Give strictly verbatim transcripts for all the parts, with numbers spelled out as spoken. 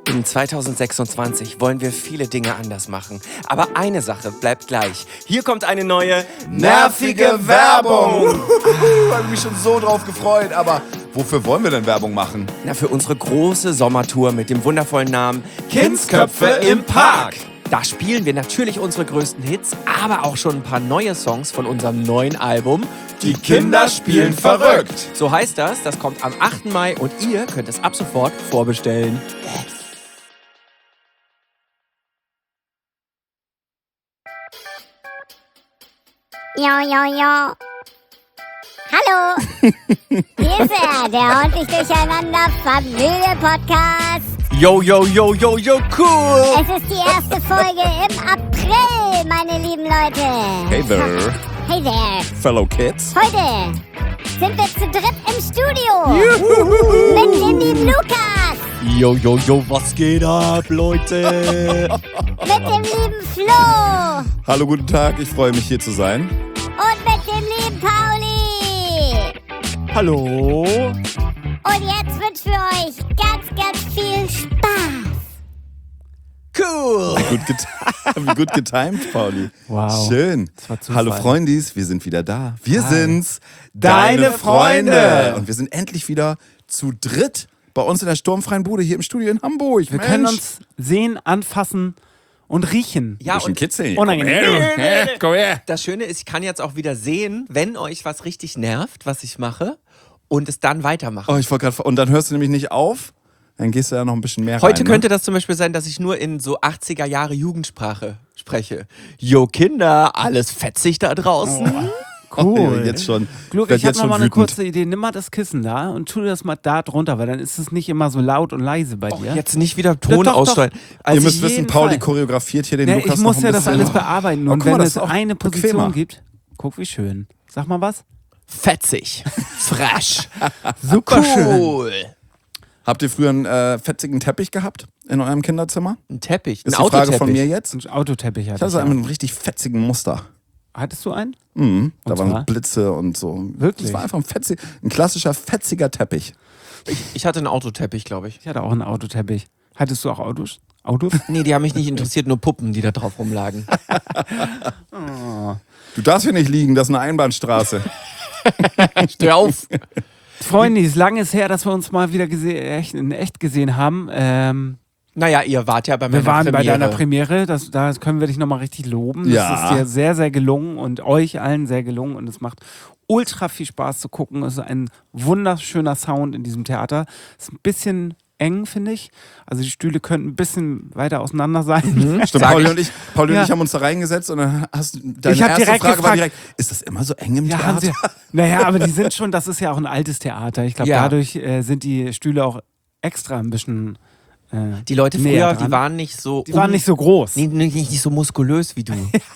In zwanzig sechsundzwanzig wollen wir viele Dinge anders machen. Aber eine Sache bleibt gleich. Hier kommt eine neue, nervige Werbung. Ich habe mich schon so drauf gefreut. Aber wofür wollen wir denn Werbung machen? Na, für unsere große Sommertour mit dem wundervollen Namen Kindsköpfe im Park. Da spielen wir natürlich unsere größten Hits, aber auch schon ein paar neue Songs von unserem neuen Album Die Kinder spielen verrückt. So heißt das, das kommt am achten Mai und ihr könnt es ab sofort vorbestellen. Jo, jo, jo. Hallo. Hier ist er, der ordentlich durcheinander Familie-Podcast. Yo, yo, yo, yo, yo, cool. Es ist die erste Folge im April, meine lieben Leute. Hey there, Hey there. fellow kids. Heute sind wir zu dritt im Studio. Mit dem lieben Lukas. Yo, yo, yo, was geht ab, Leute? Mit dem lieben Flo. Hallo, guten Tag, ich freue mich hier zu sein. Und mit dem lieben Pauli. Hallo? Und jetzt wird für euch ganz, ganz viel Spaß. Cool. Gut, get- Wie gut getimed, Pauli. Wow. Schön. Das war Zufall. Hallo Freundis, wir sind wieder da. Wir Hi. sind's, Deine Freunde. Und wir sind endlich wieder zu dritt bei uns in der sturmfreien Bude hier im Studio in Hamburg. Wir können uns sehen, anfassen und riechen. Ja, Bisschen und kitzeln. Unangenehm. Komm her, komm her. das Schöne ist, ich kann jetzt auch wieder sehen, wenn euch was richtig nervt, was ich mache, und es dann weitermachen. Oh, ich wollte gerade. Und dann hörst du nämlich nicht auf. Dann gehst du ja noch ein bisschen mehr Heute rein. könnte das zum Beispiel sein, dass ich nur in so achtziger Jahre Jugendsprache spreche. Yo, Kinder, alles fetzig da draußen. Ne? Cool. Jetzt schon. Glück, werd ich habe jetzt noch schon mal eine wütend. kurze Idee. Nimm mal das Kissen da und tu das mal da drunter, weil dann ist es nicht immer so laut und leise bei dir. Jetzt nicht wieder Ton Doch, doch, aussteuern. doch. Ihr müsst auf wissen, jeden Pauli Fall. choreografiert hier den Nee, Lukas ich muss noch ja ein das bisschen. alles bearbeiten. Oh, Und guck mal, wenn das es ist auch eine Position bequemer. gibt, guck wie schön. Sag mal was. Fetzig. Fresh. Super schön. Cool. Habt ihr früher einen äh, fetzigen Teppich gehabt in eurem Kinderzimmer? Ein Teppich. Ein Ist die Frage von mir Autoteppich. jetzt. Ein Autoteppich Ich hatte hatte ich so ja. einen richtig fetzigen Muster. Hattest du einen? Mhm. Da Und waren zwar? Blitze und so. Wirklich? Das war einfach ein, fetzig, ein klassischer fetziger Teppich. Ich hatte einen Autoteppich, glaube ich. Ich hatte auch einen Autoteppich. Hattest du auch Autos? Autos? Nee, die haben mich nicht interessiert, nur Puppen, die da drauf rumlagen. Du darfst hier nicht liegen, das ist eine Einbahnstraße. Steh auf. Freunde, es lange ist her, dass wir uns mal wieder gese- echt, in echt gesehen haben. Ähm, Naja, ihr wart ja bei meiner wir waren Premiere. bei deiner Premiere, das, da können wir dich nochmal richtig loben. Das Ja. ist dir sehr, sehr gelungen und euch allen sehr gelungen und es macht ultra viel Spaß zu gucken. Es ist ein wunderschöner Sound in diesem Theater. Es ist ein bisschen eng, finde ich. Also die Stühle könnten ein bisschen weiter auseinander sein. Stimmt, Sag Pauli ich. und ich, Pauli Ja. und ich haben uns da reingesetzt und dann hast du deine Ich hab erste direkt Frage war gefragt- direkt, ist das immer so eng im Ja, Theater? haben sie, naja, aber die sind schon, das ist ja auch ein altes Theater. Ich glaube, Ja. dadurch äh, sind die Stühle auch extra ein bisschen äh, Die Leute näher früher, dran. die waren nicht so... Die waren um- nicht so groß. Nee, nicht, nicht so muskulös wie du.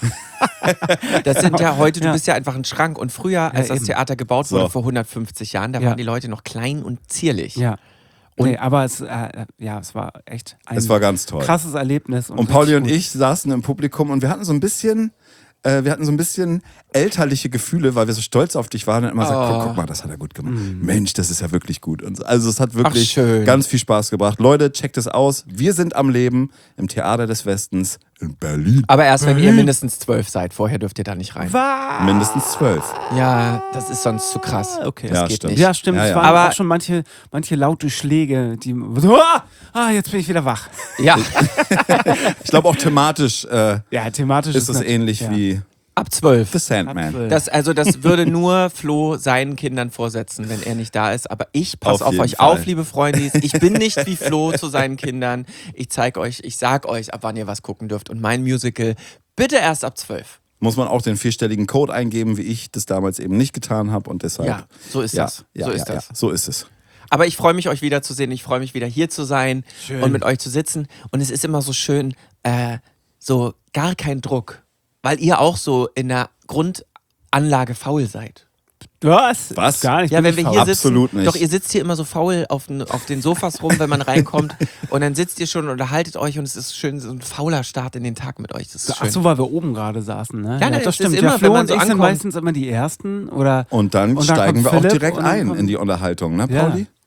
Das sind ja heute, du Ja. bist ja einfach ein Schrank. Und früher, als das eben. Theater gebaut So. wurde, vor hundertfünfzig Jahren, da Ja. waren die Leute noch klein und zierlich. Ja. Und- nee, aber es, äh, ja, es war echt ein Es war ganz toll. krasses Erlebnis. Und Pauli und richtig ich saßen im Publikum und wir hatten so ein bisschen, äh, wir hatten so ein bisschen elterliche Gefühle, weil wir so stolz auf dich waren und immer Oh. gesagt, guck, guck mal, das hat er gut gemacht. Mensch, das ist ja wirklich gut. Und so. Also es hat wirklich Ach, schön. ganz viel Spaß gebracht. Leute, checkt es aus. Wir sind am Leben im Theater des Westens in Berlin. Aber erst, wenn ihr mindestens zwölf seid. Vorher dürft ihr da nicht rein. gut. Was? Mindestens zwölf. Ja, das ist sonst zu krass. Okay. Das Ja, geht stimmt. nicht. Ja, stimmt. Ja, Es ja. waren Aber- auch schon manche, manche laute Schläge, die. Ah, ah, jetzt bin ich wieder wach. Ja, Ich glaube auch thematisch äh, Ja, thematisch ist es nat- ähnlich ja. wie ab zwölf. The Sandman. Ab zwölf. Das, also das würde nur Flo seinen Kindern vorsetzen, wenn er nicht da ist. Aber ich passe Auf auf, jeden euch Fall. auf, liebe Freundis. Ich bin nicht wie Flo zu seinen Kindern. Ich zeige euch, ich sag euch, ab wann ihr was gucken dürft. Und mein Musical bitte erst ab zwölf. Muss man auch den vierstelligen Code eingeben, wie ich das damals eben nicht getan habe und deshalb. Ja, so ist ja, das. Ja, so ist ja, das. Ja, so ist es. Aber ich freue mich, euch wiederzusehen. Ich freue mich, wieder hier zu sein Schön. und mit euch zu sitzen. Und es ist immer so schön, äh, so gar kein Druck. Weil ihr auch so in der Grundanlage faul seid. Was? Was? Gar nicht. Ja, bin wenn ich wir faul. hier sitzen, Absolut nicht. doch ihr sitzt hier immer so faul auf den, auf den Sofas rum, wenn man reinkommt und dann sitzt ihr schon und unterhaltet euch und es ist schön, so ein fauler Start in den Tag mit euch. Das ist schön. Ach so, weil wir oben gerade saßen, ne? Ja, nein, das es ist stimmt. immer, ja, wenn Flo man und so ich sind ankommt. meistens immer die Ersten oder Und dann Und dann steigen kommt wir auch Philipp direkt und dann ein kommt- in die Unterhaltung, ne, ja, Pauli?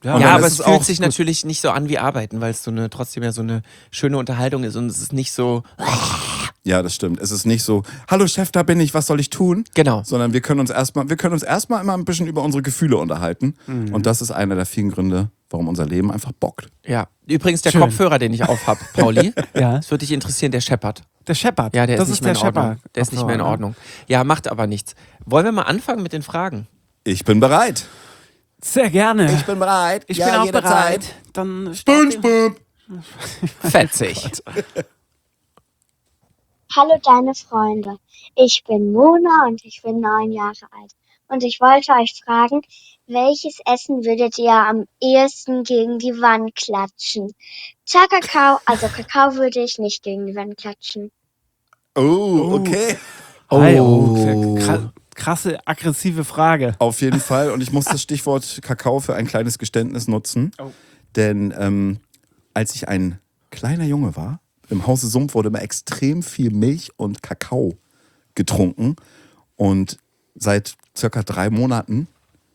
Ja, Und Ja, dann aber ist es es fühlt auch sich gut. natürlich nicht so an wie Arbeiten, weil es so eine trotzdem ja so eine schöne Unterhaltung ist und es ist nicht so. Ja, das stimmt. Es ist nicht so, hallo Chef, da bin ich, was soll ich tun? Genau. Sondern wir können uns erstmal, wir können uns erstmal immer ein bisschen über unsere Gefühle unterhalten. Und das ist einer der vielen Gründe, warum unser Leben einfach bockt. Ja. Übrigens der Schön. Kopfhörer, den ich aufhab, Pauli. Ja. Das würde dich interessieren, der scheppert. Der Shepard. Ja, der das ist nicht mehr in der Ordnung. Shepard. Der ist nicht mehr in Kopfhörer, ne? Ordnung. Ja, macht aber nichts. Wollen wir mal anfangen mit den Fragen? Ich bin bereit. Sehr gerne. Ich bin bereit. Ich ja, bin auch jederzeit. bereit. Dann SpongeBob. Fetzig. Hallo deine Freunde, ich bin Mona und ich bin neun Jahre alt. Und ich wollte euch fragen, welches Essen würdet ihr am ehesten gegen die Wand klatschen? Tja, Kakao, also Kakao würde ich nicht gegen die Wand klatschen. Oh, okay. Hi, oh, kra- krasse, aggressive Frage. Auf jeden Fall. Und ich muss das Stichwort Kakao für ein kleines Geständnis nutzen. Oh. Denn ähm, als ich ein kleiner Junge war, im Hause Sumpf wurde immer extrem viel Milch und Kakao getrunken. Und seit circa drei Monaten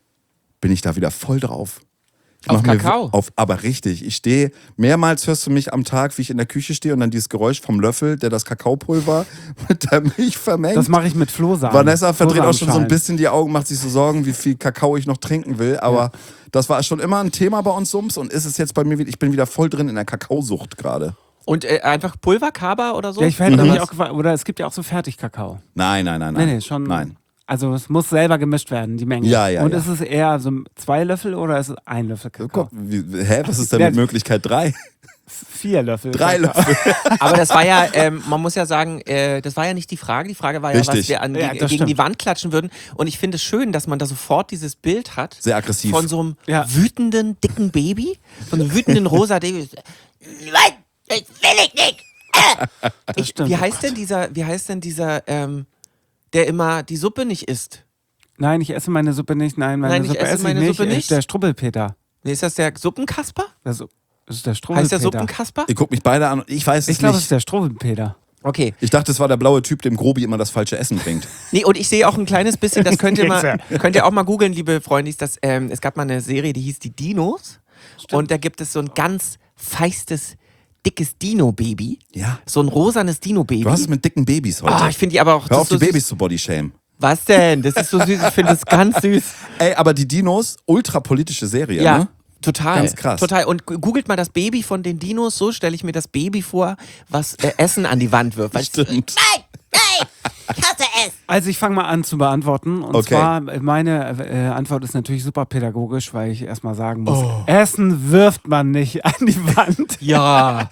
bin ich da wieder voll drauf. Ich Auf mach mir Kakao? w- Auf, aber richtig. Ich stehe, mehrmals hörst du mich am Tag, wie ich in der Küche stehe und dann dieses Geräusch vom Löffel, der das Kakaopulver mit der Milch vermengt. Das mache ich mit Flohsamen. Vanessa verdreht auch schon so ein Flohsamenschalen. bisschen die Augen, macht sich so Sorgen, wie viel Kakao ich noch trinken will. Aber das war schon immer ein Thema bei uns Sumps und ist es jetzt bei mir wieder. Ich bin wieder voll drin in der Kakaosucht gerade. Und äh, einfach Pulverkaba oder so? Ja, ich hätte Oder mich was? auch gefragt, oder es gibt ja auch so Fertigkakao. Nein, nein, nein, nein. Nee, nee, schon. Nein. Also es muss selber gemischt werden, die Menge. Ja, ja, Und ja. ist es eher so zwei Löffel oder ist es ein Löffel Kakao? Guck, wie, hä, was ist denn Ja. mit Möglichkeit drei? Vier Löffel. Drei Kakao. Löffel. Aber das war ja, ähm, man muss ja sagen, äh, das war ja nicht die Frage. Die Frage war ja, Richtig. was wir an, Ja, gegen, das gegen die stimmt. Wand klatschen würden. Und ich finde es schön, dass man da sofort dieses Bild hat. Sehr aggressiv. Von so einem Ja. wütenden, dicken Baby. Von einem wütenden rosa Baby. Nein, das will ich nicht. Äh. Ich, stimmt. wie heißt denn dieser, wie heißt denn dieser, ähm, der immer die Suppe nicht isst? Nein, ich esse meine Suppe nicht. Nein, meine Nein, ich Suppe esse esse meine ich nicht. Suppe Ist nicht. der Strubbelpeter. Nee, ist das der Suppenkasper? Das ist der Strubbelpeter. Heißt der Suppenkasper? Ihr guckt mich beide an und ich weiß es Ich glaube, es nicht. ist der Strubbelpeter. Okay. Ich dachte, es war der blaue Typ, dem Grobi immer das falsche Essen bringt. Nee, und ich sehe auch ein kleines bisschen, das könnt ihr mal, könnt ihr auch mal googeln, liebe Freundis, dass, ähm, es gab mal eine Serie, die hieß Die Dinos. Und da gibt es so ein ganz feistes, dickes Dino-Baby. Ja. So ein rosanes Dino-Baby. Du hast es mit dicken Babys heute. Ah, ich finde die aber auch. Hör das auf, ist so die Babys süß. zu bodyshamen. Was denn? Das ist so süß, ich finde das ganz süß. Ey, aber die Dinos, ultrapolitische Serie, Ja. ne? Total. Ganz krass. Total. Und gu- googelt mal das Baby von den Dinos, so stelle ich mir das Baby vor, was äh, Essen an die Wand wirft. Weil es- Stimmt. Nein, nein, ich hasse es. Also ich fange mal an zu beantworten. Und Okay. zwar, meine äh, Antwort ist natürlich super pädagogisch, weil ich erstmal sagen muss, Oh. Essen wirft man nicht an die Wand, Ja.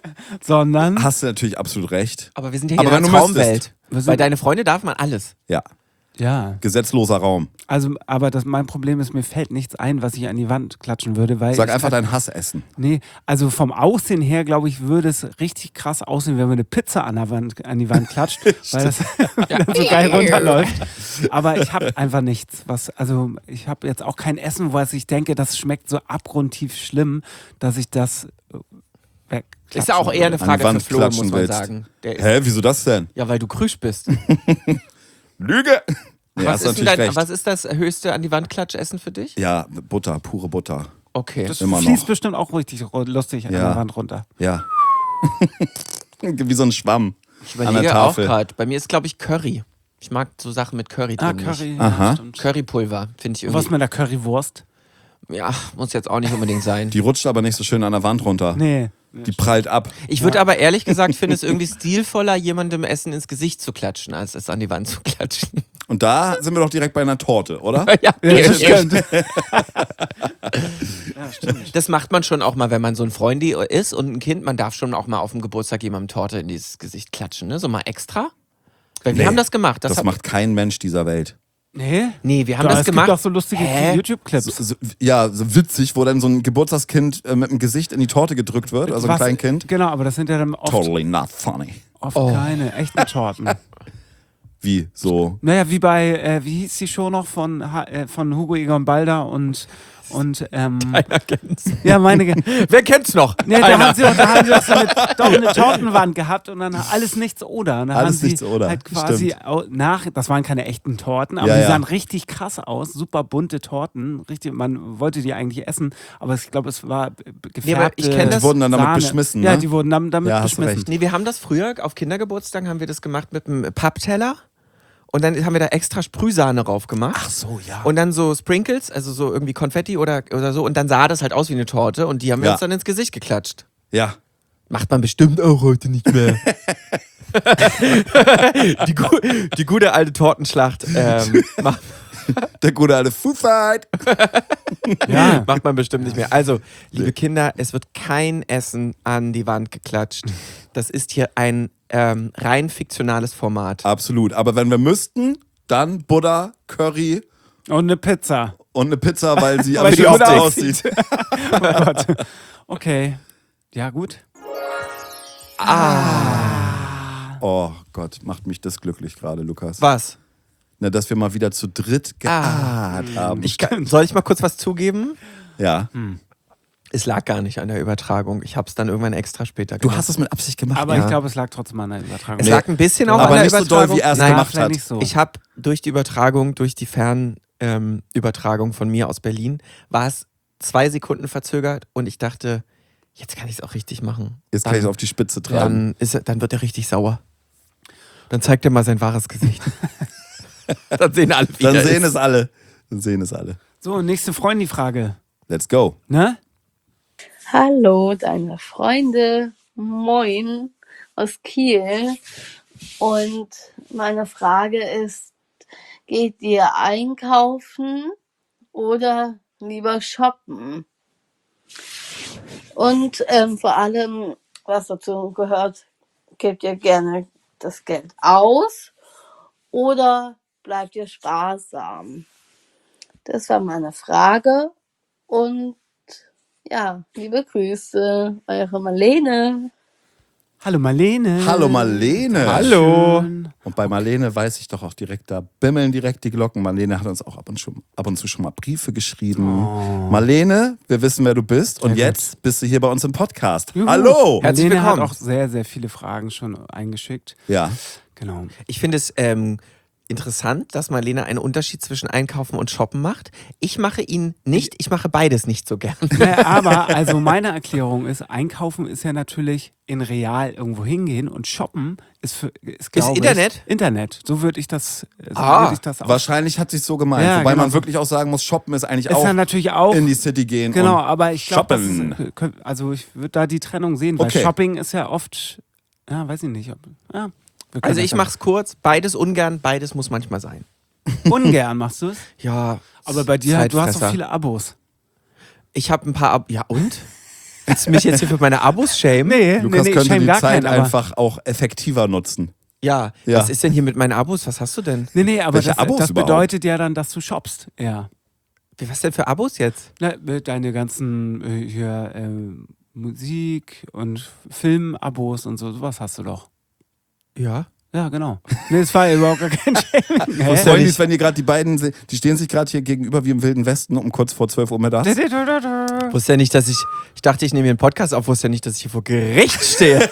sondern Hast du natürlich absolut recht. Aber wir sind ja Aber hier in wenn einer du müsstest. Traumwelt. Wir sind- Weil deine Freunde darf man alles. Ja, ja. gesetzloser Raum. Also, aber das, mein Problem ist, mir fällt nichts ein, was ich an die Wand klatschen würde, weil Sag ich, einfach dein Hassessen. Nee, also vom Aussehen her, glaube ich, würde es richtig krass aussehen, wenn man eine Pizza an, der Wand, an die Wand klatscht, weil das dann so geil runterläuft. Aber ich habe einfach nichts. Was, also ich habe jetzt auch kein Essen, wo ich denke, das schmeckt so abgrundtief schlimm, dass ich das äh, wegklatschen Ist ja auch eher eine An die Frage für Wand Flo, klatschen muss man willst. sagen. Der ist, Hä, wieso das denn? ja, weil du krüsch bist. Lüge! Ja, was, hast ist denn natürlich dein, recht. was ist das höchste an die Wand Klatschessen für dich? Ja, Butter, pure Butter. Okay. Das Immer fließt noch. bestimmt auch richtig ru- lustig an Ja. der Wand runter. Ja. Wie so ein Schwamm Ich an der überlege auch Tafel. gerade. Bei mir ist, glaube ich, Curry. Ich mag so Sachen mit Curry Ah, drin. Curry. Nicht. Aha. Ja, stimmt. Currypulver, finde ich Was irgendwie. mit der Currywurst? Ja, muss jetzt auch nicht unbedingt sein. Die rutscht aber nicht so schön an der Wand runter. Nee. Die prallt ab. Ich würde aber ehrlich gesagt, finde es irgendwie stilvoller, jemandem Essen ins Gesicht zu klatschen, als es an die Wand zu klatschen. Und da sind wir doch direkt bei einer Torte, oder? ja, Ja, das stimmt. Das macht man schon auch mal, wenn man so ein Freundi ist und ein Kind. Man darf schon auch mal auf dem Geburtstag jemandem Torte in dieses Gesicht klatschen, ne? So mal extra. Weil wir Nee, haben das gemacht. Das, Das hab- macht kein Mensch dieser Welt. Nee? Nee, wir haben Doch, das es gemacht. gibt auch so lustige Hä? YouTube-Clips. So, so, ja, so witzig, wo dann so ein Geburtstagskind äh, mit dem Gesicht in die Torte gedrückt wird, also ein Was- Kleinkind. Genau, aber das sind ja dann oft, Totally not funny. oft Oh. keine echten Torten. Wie so? Naja, wie bei, äh, wie hieß die Show noch von, Ha- äh, von Hugo Egon Balder und Und ähm, Keiner kennt's. ja, meine Ge- Wer kennt's noch? Ja, da Keiner. haben sie doch, da haben sie doch so eine, doch eine Tortenwand gehabt und dann alles nichts oder. Und dann Alles haben sie nichts oder, halt quasi stimmt. au- nach, das waren keine echten Torten, aber Ja, die ja. sahen richtig krass aus, super bunte Torten, richtig, man wollte die eigentlich essen, aber ich glaube, es war b- b- gefärbte ich kenn das- Die wurden dann damit Sahne. beschmissen, Ja, ne? die wurden dann damit Ja, hast du beschmissen. recht. Nee, wir haben das früher, auf Kindergeburtstagen haben wir das gemacht mit einem Pappteller und dann haben wir da extra Sprühsahne drauf gemacht. Ach so, ja. Und dann so Sprinkles, also so irgendwie Konfetti oder, oder so und dann sah das halt aus wie eine Torte und die haben wir Ja. uns dann ins Gesicht geklatscht. Ja. Macht man bestimmt auch heute nicht mehr. die, gu die gute alte Tortenschlacht ähm, macht, Der gute alte Food Fight. Ja. macht man bestimmt nicht mehr. Also, liebe Kinder, es wird kein Essen an die Wand geklatscht. Das ist hier ein ähm, rein fiktionales Format. Absolut. Aber wenn wir müssten, dann Buddha, Curry Und eine Pizza. und eine Pizza, weil sie am Weil die schönsten gut aussieht. Oh Gott. Okay. Ja, gut. Oh Gott, macht mich das glücklich gerade, Lukas. Was? Na, dass wir mal wieder zu dritt geahrt haben. Ich kann, soll ich mal kurz was zugeben? ja. Es lag gar nicht an der Übertragung. Ich habe es dann irgendwann extra später Du gemacht. hast es mit Absicht gemacht. Aber Ja. ich glaube, es lag trotzdem an der Übertragung. Es Nee. lag ein bisschen auch Aber an der nicht so Übertragung. doll, wie er es Nein, gemacht vielleicht hat. nicht so. Ich habe durch die Übertragung, durch die Fernübertragung ähm, Übertragung von mir aus Berlin, war es zwei Sekunden verzögert und ich dachte, jetzt kann ich es auch richtig machen. Jetzt kann ich es auf die Spitze tragen. Dann, ist er, dann wird er richtig sauer. Dann zeigt er mal sein wahres Gesicht. Dann sehen alle, wie Dann er sehen ist. es alle. Dann sehen es alle. So, nächste Freundin-Frage. Let's go. Ne? Hallo, deine Freunde. Moin aus Kiel. Und meine Frage ist, geht ihr einkaufen oder lieber shoppen? Und ähm, vor allem, was dazu gehört, gebt ihr gerne das Geld aus oder bleibt ihr sparsam? Das war meine Frage. Und ja, liebe Grüße, eure Marlene. Hallo Marlene. Hallo Marlene. Hallo. Schön. Und bei Marlene weiß ich doch auch direkt, da bimmeln direkt die Glocken. Marlene hat uns auch ab und, schon, ab und zu schon mal Briefe geschrieben. Oh. Marlene, wir wissen, wer du bist. Und Sehr jetzt bist du hier bei uns im Podcast. Juhu. Hallo. Herzlich Marlene hat willkommen. auch sehr, sehr viele Fragen schon eingeschickt. Ja. Genau. Ich finde es ähm, interessant, dass Marlene einen Unterschied zwischen Einkaufen und Shoppen macht. Ich mache ihn nicht, ich mache beides nicht so gern. Naja, aber also meine Erklärung ist, Einkaufen ist ja natürlich in real irgendwo hingehen und shoppen ist für ist, glaub Internet? Ich, Internet. So würde ich das, so Ah, würde ich das auch. Wahrscheinlich hat sich so gemeint. Ja, Wobei genau. man wirklich auch sagen muss, shoppen ist eigentlich Ist auch dann natürlich auch in die City gehen. genau, und aber ich glaube, shoppen. also ich würde da die Trennung sehen, weil Okay. Shopping ist ja oft, ja, weiß ich nicht, ob, ja, wir können Also das ich dann- mach's kurz, beides ungern, beides muss manchmal sein. ungern machst du es, Ja, aber bei dir, du hast doch Zeitfresser. viele Abos. Ich habe ein paar Ab Ja und? Willst du mich jetzt hier für meine Abos schämen? Nee, Lukas nee, nee, könnte shame die gar Zeit keinen, aber einfach auch effektiver nutzen. Ja, Ja. was ist denn hier mit meinen Abos? Was hast du denn? nee, nee, aber Welche das, Abos das überhaupt? bedeutet ja dann, dass du shoppst, ja. Wie, was denn für Abos jetzt? Na, deine ganzen äh, hier äh, Musik und Filmabos und so, sowas hast du doch. Ja. Ja, genau. Nee, das war überhaupt gar kein Shaming. Hä? Was wollen die, wenn die gerade die beiden, se- die stehen sich gerade hier gegenüber wie im Wilden Westen um kurz vor zwölf Uhr mittags. Wusste ja nicht, dass ich. Ich dachte, ich nehme hier einen Podcast auf, wusste ja nicht, dass ich hier vor Gericht stehe.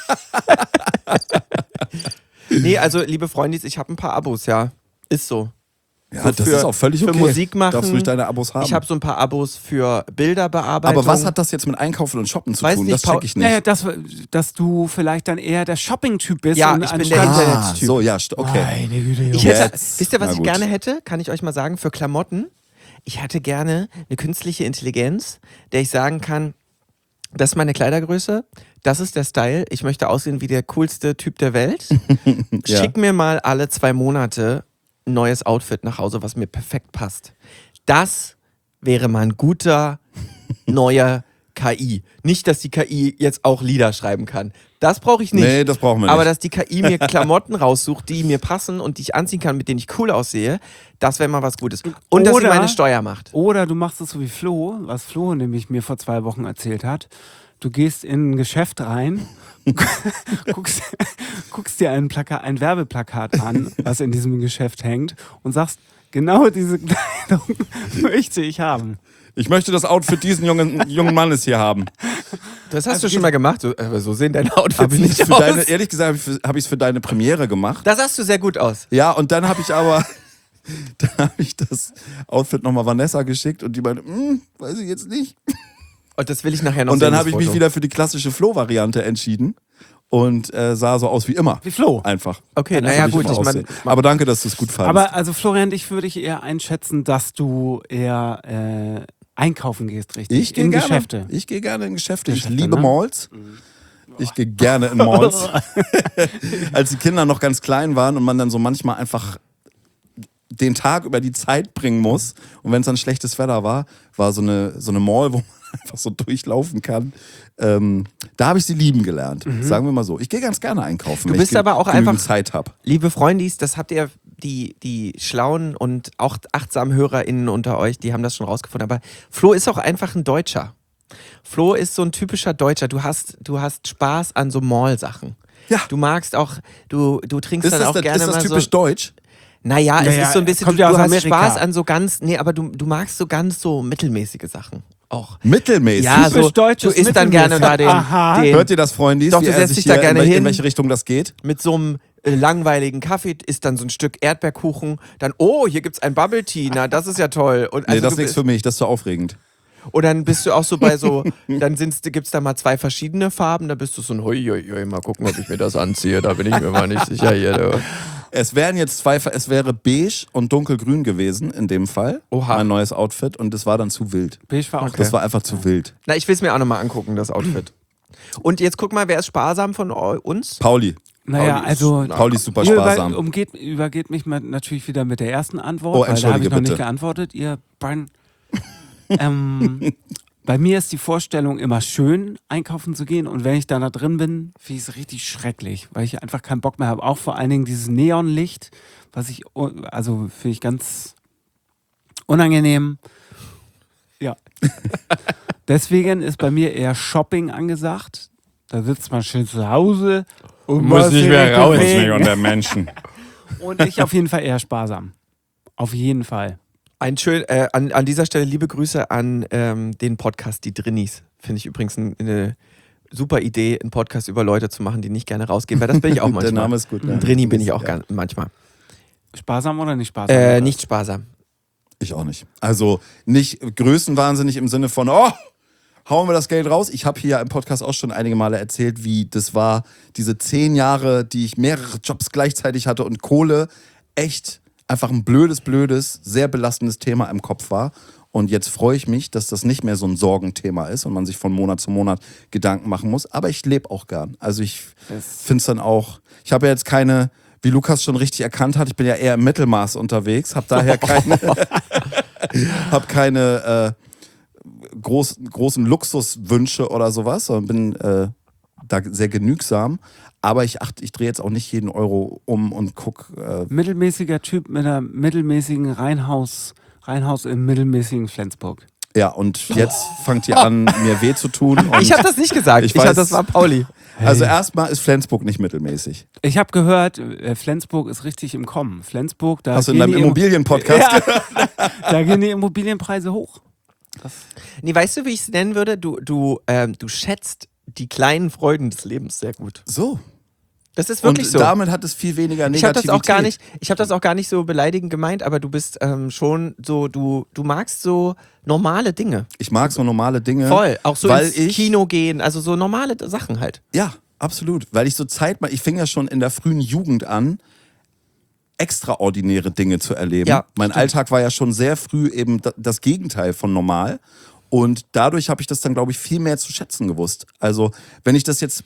Nee, also, liebe Freundis, ich habe ein paar Abos, ja. Ist so. Ja, So das für- ist auch völlig für okay. Musik machen. Darfst ruhig deine Abos haben. Ich habe so ein paar Abos für Bilderbearbeitung. Aber was hat das jetzt mit Einkaufen und Shoppen zu Weiß tun? nicht, Das Paul- check ich nicht. Naja, dass, dass du vielleicht dann eher der Shopping-Typ bist. Ja, und ich bin anstatt- der ah, Internettyp. so, ja, st- okay. Meine Güte, Ich Junge. hätte, Jetzt. wisst ihr, was Na ich gut. gerne hätte? Kann ich euch mal sagen, für Klamotten. Ich hätte gerne eine künstliche Intelligenz, der ich sagen kann, das ist meine Kleidergröße, das ist der Style, ich möchte aussehen wie der coolste Typ der Welt. Ja. Schick mir mal alle zwei Monate ein neues Outfit nach Hause, was mir perfekt passt. Das wäre mal ein guter, neuer K I. Nicht, dass die K I jetzt auch Lieder schreiben kann. Das brauche ich nicht. Nee, das brauchen wir nicht. Aber dass die K I mir Klamotten raussucht, die mir passen und die ich anziehen kann, mit denen ich cool aussehe, das wäre mal was Gutes. Und dass sie Oder- meine Steuer macht. Oder du machst es so wie Flo, was Flo nämlich mir vor zwei Wochen erzählt hat. Du gehst in ein Geschäft rein, guckst, guckst dir ein, Plaka- ein Werbeplakat an, was in diesem Geschäft hängt und sagst, genau diese Kleidung möchte ich haben. Ich möchte das Outfit diesen jungen, jungen Mannes hier haben. Das hast Also du schon mal gemacht, so, aber so sehen deine Outfits Hab ich nicht für aus. deine, ehrlich gesagt, habe ich es für deine Premiere gemacht. Das sahst du sehr gut aus. Ja, und dann habe ich aber, dann habe ich das Outfit nochmal Vanessa geschickt und die meinte, hm, weiß ich jetzt nicht. Und das will ich nachher noch Und sehen, dann das habe ich mich Foto. wieder für die klassische Flo-Variante entschieden und äh, sah so aus wie immer. Wie Flo. Einfach. Okay, So naja wie gut, immer ich meine, aussehe. Aber danke, dass du es gut fandest. Aber also Florian, dich würde ich eher einschätzen, dass du eher äh, einkaufen gehst, richtig? ich gehe in gerne, Geschäfte. Ich gehe gerne in Geschäfte. Ich Geschäfte, liebe ne? Malls. Ich gehe gerne in Malls. Als die Kinder noch ganz klein waren und man dann so manchmal einfach den Tag über die Zeit bringen muss und wenn es dann schlechtes Wetter war, war so eine, so eine Mall, wo man einfach so durchlaufen kann. Ähm, da habe ich sie lieben gelernt, sagen wir mal so. Ich gehe ganz gerne einkaufen, Du wenn bist ich aber auch genügend einfach- Zeit habe. liebe Freundis, das habt ihr, die, die schlauen und auch achtsamen HörerInnen unter euch, die haben das schon rausgefunden. Aber Flo ist auch einfach ein Deutscher. Flo ist so ein typischer Deutscher. Du hast, du hast Spaß an so Mall-Sachen. Ja. Du magst auch, du, du trinkst Ist dann das, auch das, gerne ist das mal typisch so. deutsch? Naja, es Naja, ist so ein bisschen, kommt du, ja du aus hast Amerika. Spaß an so ganz, nee, aber du, du magst so ganz so mittelmäßige Sachen auch. Mittelmäßig. Ja, Typisch so, Deutsch du ist isst dann gerne da den, Aha. den Hört ihr das, Freundis? Doch, wie du er setzt sich dich da hier gerne in, wel- hin. in welche Richtung das geht? mit so einem äh, langweiligen Kaffee, isst dann so ein Stück Erdbeerkuchen, dann, oh, hier gibt's ein Bubble Tea, na, das ist ja toll. Und Nee, also das ist du nichts bist- für mich, das ist so aufregend. Und dann bist du auch so bei so, dann gibt es da mal zwei verschiedene Farben, da bist du so ein hui, hui, hui, mal gucken, ob ich mir das anziehe, da bin ich mir mal nicht sicher hier. Du. Es wären jetzt zwei, es wäre beige und dunkelgrün gewesen in dem Fall. Oha. Mein neues Outfit und es war dann zu wild. Beige war auch Das war einfach zu wild. Na, ich will es mir auch nochmal angucken, das Outfit. Und jetzt guck mal, wer ist sparsam von eu- uns? Pauli. Naja, Pauli ist- also Pauli ist super ihr über, sparsam. umgeht, übergeht mich mal natürlich wieder mit der ersten Antwort, Oh, weil da habe entschuldige ich noch bitte. nicht geantwortet. Ihr beiden. ähm, bei mir ist die Vorstellung immer schön, einkaufen zu gehen und wenn ich dann da drin bin, finde ich es richtig schrecklich, weil ich einfach keinen Bock mehr habe. Auch vor allen Dingen dieses Neonlicht, was ich, also finde ich ganz unangenehm. Ja. Deswegen ist bei mir eher Shopping angesagt. Da sitzt man schön zu Hause und muss nicht mehr raus unter Menschen. Und ich auf jeden Fall eher sparsam. Auf jeden Fall. Ein schön, äh, an, an dieser Stelle liebe Grüße an ähm, den Podcast Die Drinnies. Finde ich übrigens ein, eine super Idee, einen Podcast über Leute zu machen, die nicht gerne rausgehen, weil das bin ich auch manchmal. Der Name ist gut. Ein Drinni bin ich auch gar, manchmal. Sparsam oder nicht sparsam? Äh, nicht sparsam. Ich auch nicht. Also nicht größenwahnsinnig im Sinne von, oh, hauen wir das Geld raus. Ich habe hier ja im Podcast auch schon einige Male erzählt, wie das war, diese zehn Jahre, die ich mehrere Jobs gleichzeitig hatte und Kohle echt einfach ein blödes, blödes, sehr belastendes Thema im Kopf war. Und jetzt freue ich mich, dass das nicht mehr so ein Sorgenthema ist und man sich von Monat zu Monat Gedanken machen muss. Aber ich lebe auch gern. Also ich finde es dann auch, ich habe ja jetzt keine, wie Lukas schon richtig erkannt hat, ich bin ja eher im Mittelmaß unterwegs, habe daher keine, habe keine äh, groß, großen Luxuswünsche oder sowas, sondern bin äh, da sehr genügsam. Aber ich achte, ich drehe jetzt auch nicht jeden Euro um und gucke. Äh, Mittelmäßiger Typ mit einer mittelmäßigen Reihenhaus, Reihenhaus im mittelmäßigen Flensburg. ja, und jetzt fangt ihr an, mir weh zu tun. Und Ich habe das nicht gesagt. Ich Ich, ich hab, weiß- das war Pauli. also erstmal ist Flensburg nicht mittelmäßig. Ich habe gehört, äh, Flensburg ist richtig im Kommen. Flensburg, da Hast du in gehen deinem die Immo- Immobilienpodcast? Ja, da gehen die Immobilienpreise hoch. Nee, weißt du, wie ich es nennen würde? Du, du, ähm, du schätzt die kleinen Freuden des Lebens sehr gut. So. Das ist wirklich und so. damit hat es viel weniger Ich habe Negativität. das auch gar nicht, ich habe das auch gar nicht so beleidigend gemeint, aber du bist ähm, schon so, du, du magst so normale Dinge. Ich mag so normale Dinge. Voll. Auch so weil ins ich, Kino gehen, also so normale Sachen halt. Ja, absolut. Weil ich so Zeit mal, ich fing ja schon in der frühen Jugend an, extraordinäre Dinge zu erleben. Ja, mein stimmt. Alltag war ja schon sehr früh eben da- das Gegenteil von normal. Und dadurch habe ich das dann, glaube ich, viel mehr zu schätzen gewusst. Also, wenn ich das jetzt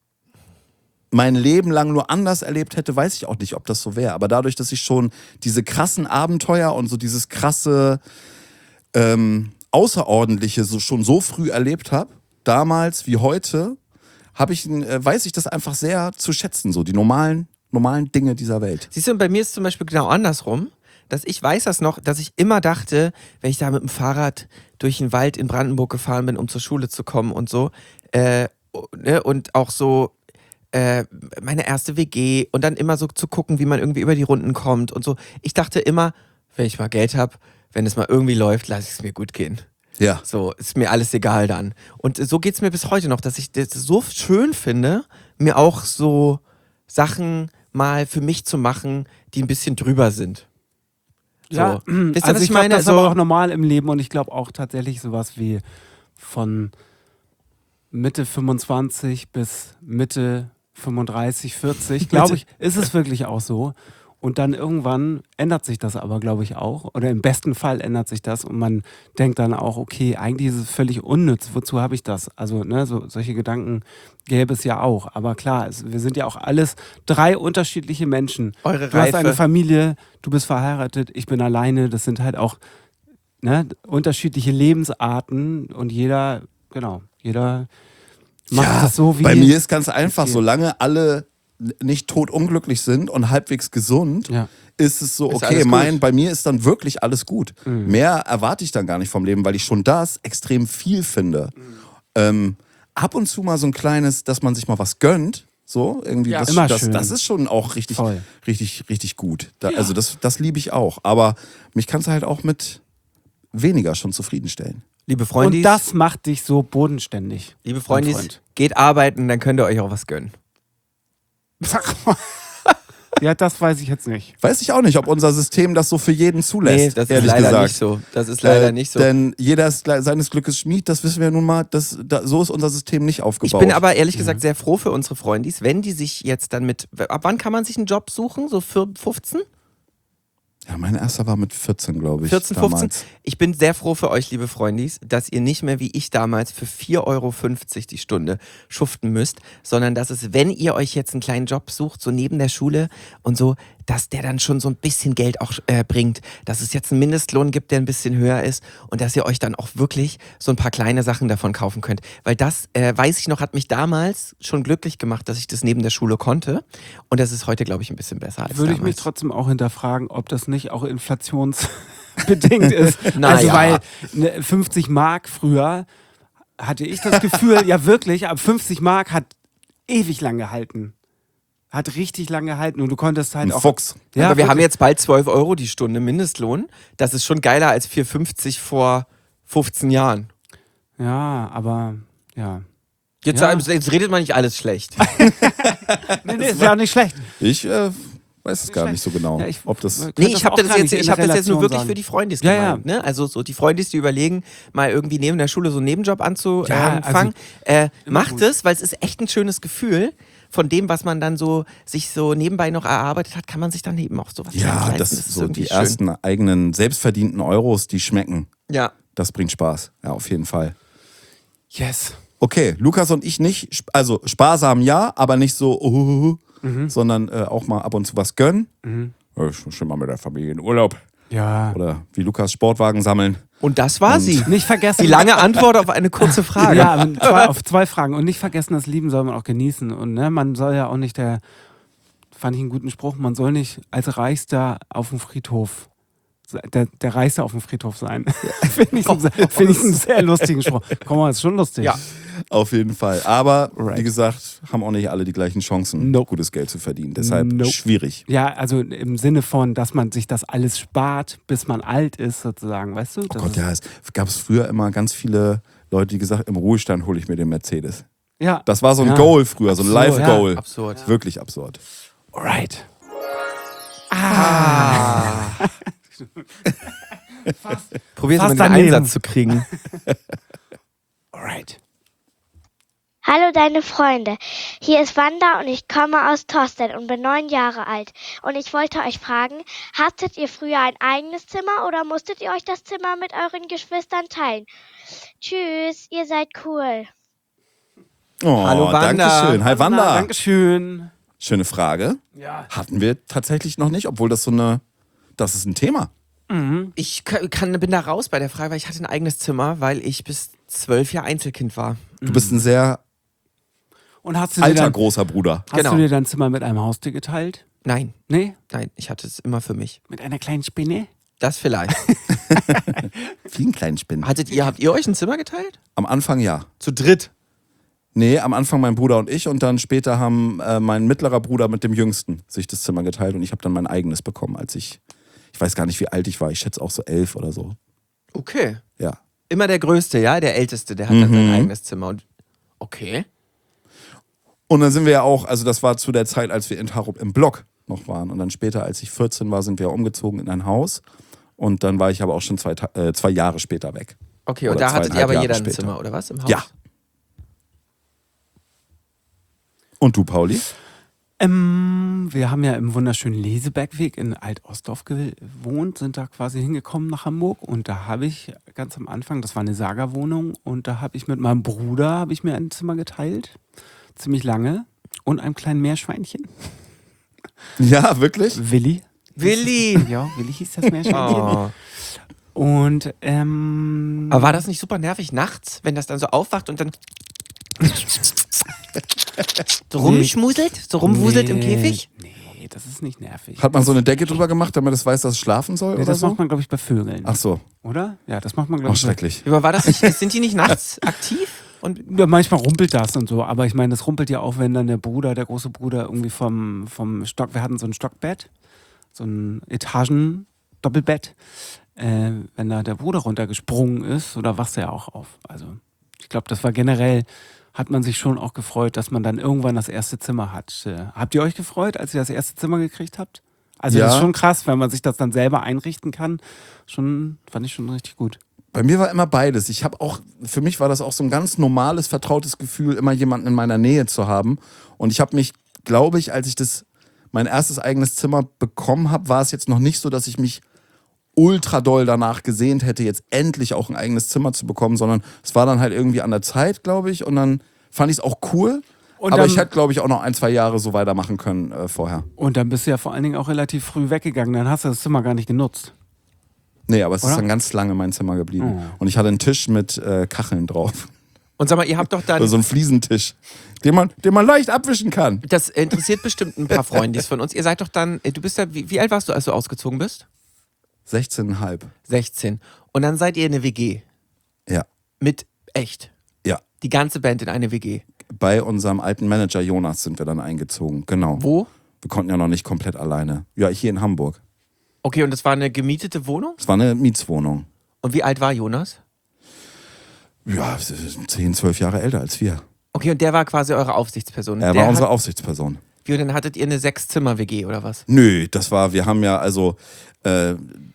mein Leben lang nur anders erlebt hätte, weiß ich auch nicht, ob das so wäre. Aber dadurch, dass ich schon diese krassen Abenteuer und so dieses krasse ähm, Außerordentliche so, schon so früh erlebt habe, damals wie heute, habe ich, ein- äh, weiß ich das einfach sehr zu schätzen, so die normalen, normalen Dinge dieser Welt. Siehst du, und bei mir ist es zum Beispiel genau andersrum, dass ich weiß das noch, dass ich immer dachte, wenn ich da mit dem Fahrrad durch den Wald in Brandenburg gefahren bin, um zur Schule zu kommen und so, äh, ne, und auch so äh, meine erste W G und dann immer so zu gucken, wie man irgendwie über die Runden kommt und so. Ich dachte immer, wenn ich mal Geld habe, wenn es mal irgendwie läuft, lasse ich es mir gut gehen. Ja. So, ist mir alles egal dann. Und so geht es mir bis heute noch, dass ich das so schön finde, mir auch so Sachen mal für mich zu machen, die ein bisschen drüber sind. So. Ja, Wisst ihr, also was ich ich glaube, meine? das ist So, aber auch normal im Leben und ich glaube auch tatsächlich sowas wie von Mitte fünfundzwanzig bis Mitte fünfunddreißig, vierzig, glaube ich, ist es wirklich auch so. Und dann irgendwann ändert sich das aber, glaube ich, auch. Oder im besten Fall ändert sich das und man denkt dann auch, okay, eigentlich ist es völlig unnütz. Wozu habe ich das? Also, ne, so, solche Gedanken gäbe es ja auch. Aber klar, es, wir sind ja auch alles drei unterschiedliche Menschen. Eure Du hast Reife. eine Familie, du bist verheiratet, ich bin alleine. Das sind halt auch ne, unterschiedliche Lebensarten und jeder, genau, jeder macht Ja, das so wie. bei mir ist ganz einfach, Okay. solange alle n- nicht totunglücklich sind und halbwegs gesund, Ja. ist es so, Ist okay, alles gut. mein, bei mir ist dann wirklich alles gut. Mhm. Mehr erwarte ich dann gar nicht vom Leben, weil ich schon das extrem viel finde. Mhm. Ähm, ab und zu mal so ein kleines, dass man sich mal was gönnt, so irgendwie, Ja, das, immer das, schön. das ist schon auch richtig, Voll. richtig, richtig gut. Da, Also das, das liebe ich auch. Aber mich kannst du halt auch mit weniger schon zufriedenstellen. liebe Freundis, Und das macht dich so bodenständig. liebe Freundis, mein Freund. geht arbeiten, dann könnt ihr euch auch was gönnen. Ja, das weiß ich jetzt nicht. Weiß ich auch nicht, ob unser System das so für jeden zulässt. Nee, das ist ehrlich leider gesagt. nicht so. Das ist leider Äh, nicht so. Denn jeder ist gle- seines Glückes Schmied, das wissen wir nun mal. Das, da, so ist unser System nicht Ich aufgebaut. bin aber ehrlich gesagt sehr froh für unsere Freundis, wenn die sich jetzt dann mit. Ab wann kann man sich einen Job suchen? So für fünfzehn? Ja, mein erster war mit vierzehn, glaube ich. vierzehn, fünfzehn? damals. Ich bin sehr froh für euch, liebe Freundis, dass ihr nicht mehr wie ich damals für vier Euro fünfzig die Stunde schuften müsst, sondern dass es, wenn ihr euch jetzt einen kleinen Job sucht, so neben der Schule und so, dass der dann schon so ein bisschen Geld auch äh, bringt, dass es jetzt einen Mindestlohn gibt, der ein bisschen höher ist und dass ihr euch dann auch wirklich so ein paar kleine Sachen davon kaufen könnt. Weil das, äh, weiß ich noch, hat mich damals schon glücklich gemacht, dass ich das neben der Schule konnte und das ist heute, glaube ich, ein bisschen besser als Würde ich damals. mich trotzdem auch hinterfragen, ob das nicht auch inflationsbedingt ist. Naja. Also weil ne, fünfzig Mark früher hatte ich das Gefühl, ja wirklich, ab fünfzig Mark hat ewig lang gehalten. Hat richtig lang gehalten und du konntest halt Ein auch... Fuchs. Ja, aber wir haben wirklich. jetzt bald zwölf Euro die Stunde Mindestlohn. Das ist schon geiler als vier fünfzig vor fünfzehn Jahren. Ja, aber... Ja. Jetzt, Ja. jetzt redet man nicht alles schlecht. Nee, nee, ist ja auch nicht schlecht. Ich äh, weiß es gar nicht so genau. Ja, ich- ob das. Könnte Nee, das ich habe auch das, gar jetzt, nicht in ich hab das jetzt nur Relation wirklich sagen. für die Freundis Ja, gemeint. Ne? Also so die Freundis, die überlegen, mal irgendwie neben der Schule so einen Nebenjob Ja, anzufangen. also äh, immer macht gut. es, weil es ist echt ein schönes Gefühl. Von dem, was man dann so sich so nebenbei noch erarbeitet hat, kann man sich dann eben auch sowas Ja, leisten. das ist so irgendwie die ersten eigenen selbstverdienten Euros, die schmecken. Ja. Das bringt Spaß. Ja, auf jeden Fall. Yes. Okay, Lukas und ich nicht, sp- also sparsam ja, aber nicht so, uh, sondern äh, auch mal ab und zu was gönnen. Äh, schon schon mal mit der Familie in Urlaub. Ja. Oder wie Lukas Sportwagen sammeln. Und das war sie. Nicht vergessen... Die lange Antwort auf eine kurze Frage. Ja, aber zwei, auf zwei Fragen. Und nicht vergessen, das Lieben soll man auch genießen. Und ne, man soll ja auch nicht der, fand ich einen guten Spruch, man soll nicht als Reichster auf dem Friedhof, der, der Reichste auf dem Friedhof sein. Finde ich, einen sehr- find ich einen sehr lustigen Spruch. Komm mal, ist schon lustig. Ja. Auf jeden Fall. Aber Right. wie gesagt, haben auch nicht alle die gleichen Chancen, Nope. gutes Geld zu verdienen. Deshalb Nope. schwierig. Ja, also im Sinne von, dass man sich das alles spart, bis man alt ist, sozusagen, weißt du? Oh Das Gott, ist, ja, es gab es früher immer ganz viele Leute, die gesagt im Ruhestand hole ich mir den Mercedes. ja. Das war so ein Ja. Goal früher, so ein Absurd, Live-Goal. ja, absurd. Wirklich absurd. Alright. Probier's Fast mal den daneben. Einsatz zu kriegen. Alright. Hallo deine Freunde, hier ist Wanda und ich komme aus Tostedt und bin neun Jahre alt. Und ich wollte euch fragen, hattet ihr früher ein eigenes Zimmer oder musstet ihr euch das Zimmer mit euren Geschwistern teilen? Tschüss, ihr seid cool. Oh, Hallo, Wanda. Dankeschön. Hi Wanda. Na, Dankeschön. Schöne Frage. Ja. Hatten wir tatsächlich noch nicht, obwohl das so eine, das ist ein Thema. Ich kann, kann, bin da raus bei der Frage, weil ich hatte ein eigenes Zimmer, weil ich bis zwölf Jahre Einzelkind war. Du bist ein sehr Und hast du, dir alter dann, großer Bruder. hast Genau. du dir dein Zimmer mit einem Haustier geteilt? Nein, Nee? nein, ich hatte es immer für mich. Mit einer kleinen Spinne? Das vielleicht. Vielen kleinen Spinnen. Hattet ihr, habt ihr euch ein Zimmer geteilt? Am Anfang ja. Zu dritt. Nee, am Anfang mein Bruder und ich und dann später haben äh, mein mittlerer Bruder mit dem Jüngsten sich das Zimmer geteilt und ich habe dann mein eigenes bekommen, als ich, ich weiß gar nicht, wie alt ich war, ich schätze auch so elf oder so. Okay. Ja. immer der Größte, ja? Der Älteste, der hat dann sein eigenes Zimmer. Und okay. Und dann sind wir ja auch, also das war zu der Zeit, als wir in Tarup im Block noch waren. Und dann später, als ich vierzehn war, sind wir umgezogen in ein Haus. Und dann war ich aber auch schon zwei, äh, zwei Jahre später weg. Okay, und Oder da hattet ihr aber zweieinhalb jeder Jahre ein später. Zimmer, oder was? Im Haus? Ja. Und du, Pauli? Ähm, wir haben ja im wunderschönen Lesebergweg in Alt-Ostdorf gewohnt, sind da quasi hingekommen nach Hamburg und da habe ich ganz am Anfang, das war eine Saga-Wohnung und da habe ich mit meinem Bruder, habe ich mir ein Zimmer geteilt, ziemlich lange und einem kleinen Meerschweinchen, Ja, wirklich? Willi. Willi! Ja, Willi hieß das Meerschweinchen. Oh. Und ähm, Aber war das nicht super nervig nachts, wenn das dann so aufwacht und dann so rumschmuselt? So rumwuselt im Käfig? Nee, das ist nicht nervig. Hat man so eine Decke drüber gemacht, damit es weiß, dass es schlafen soll Nee, oder das so? macht man, glaube ich, bei Vögeln. Ach so, Oder? Ja, das macht man, auch glaube ich. bei- schrecklich. Aber war das nicht, sind die nicht nachts aktiv? Und Ja, manchmal rumpelt das und so, aber ich meine, das rumpelt ja auch, wenn dann der Bruder, der große Bruder irgendwie vom, vom Stock, wir hatten so ein Stockbett, so ein Etagen-Doppelbett, äh, wenn da der Bruder runtergesprungen ist, oder wachst er ja auch auf. Also ich glaube, das war generell, hat man sich schon auch gefreut, dass man dann irgendwann das erste Zimmer hat. Äh, habt ihr euch gefreut, als ihr das erste Zimmer gekriegt habt? Also das Ja. ist schon krass, wenn man sich das dann selber einrichten kann. Schon, fand ich schon richtig gut. Bei mir war immer beides. Ich habe auch, für mich war das auch so ein ganz normales, vertrautes Gefühl, immer jemanden in meiner Nähe zu haben. Und ich habe mich, glaube ich, als ich das mein erstes eigenes Zimmer bekommen habe, war es jetzt noch nicht so, dass ich mich ultra doll danach gesehnt hätte, jetzt endlich auch ein eigenes Zimmer zu bekommen, sondern es war dann halt irgendwie an der Zeit, glaube ich. Und dann fand ich es auch cool. Und aber dann- ich hätte, glaube ich, auch noch ein, zwei Jahre so weitermachen können äh, vorher. Und dann bist du ja vor allen Dingen auch relativ früh weggegangen, dann hast du das Zimmer gar nicht genutzt. Nee, aber es Oder? ist dann ganz lange mein Zimmer geblieben. Oh. Und ich hatte einen Tisch mit äh, Kacheln drauf. Und sag mal, ihr habt doch dann, Also so einen Fliesentisch, den man, den man leicht abwischen kann. das interessiert bestimmt ein paar Freundis von uns. Ihr seid doch dann, äh, du bist ja, wie, wie alt warst du, als du ausgezogen bist? sechzehn Komma fünf. sechzehn. Und dann seid ihr in eine W G. Ja. Mit echt. Ja. Die ganze Band in eine W G. Bei unserem alten Manager Jonas sind wir dann eingezogen. Genau. Wo? Wir konnten ja noch nicht komplett alleine. Ja, hier in Hamburg. Okay, und das war eine gemietete Wohnung? Es war eine Mietswohnung. Und wie alt war Jonas? Ja, zehn, zwölf Jahre älter als wir. Okay, und der war quasi eure Aufsichtsperson. Er der war unsere hat, Aufsichtsperson. Wie, und dann hattet ihr eine Sechs-Zimmer-W G oder was? Nö, das war, wir haben ja also äh,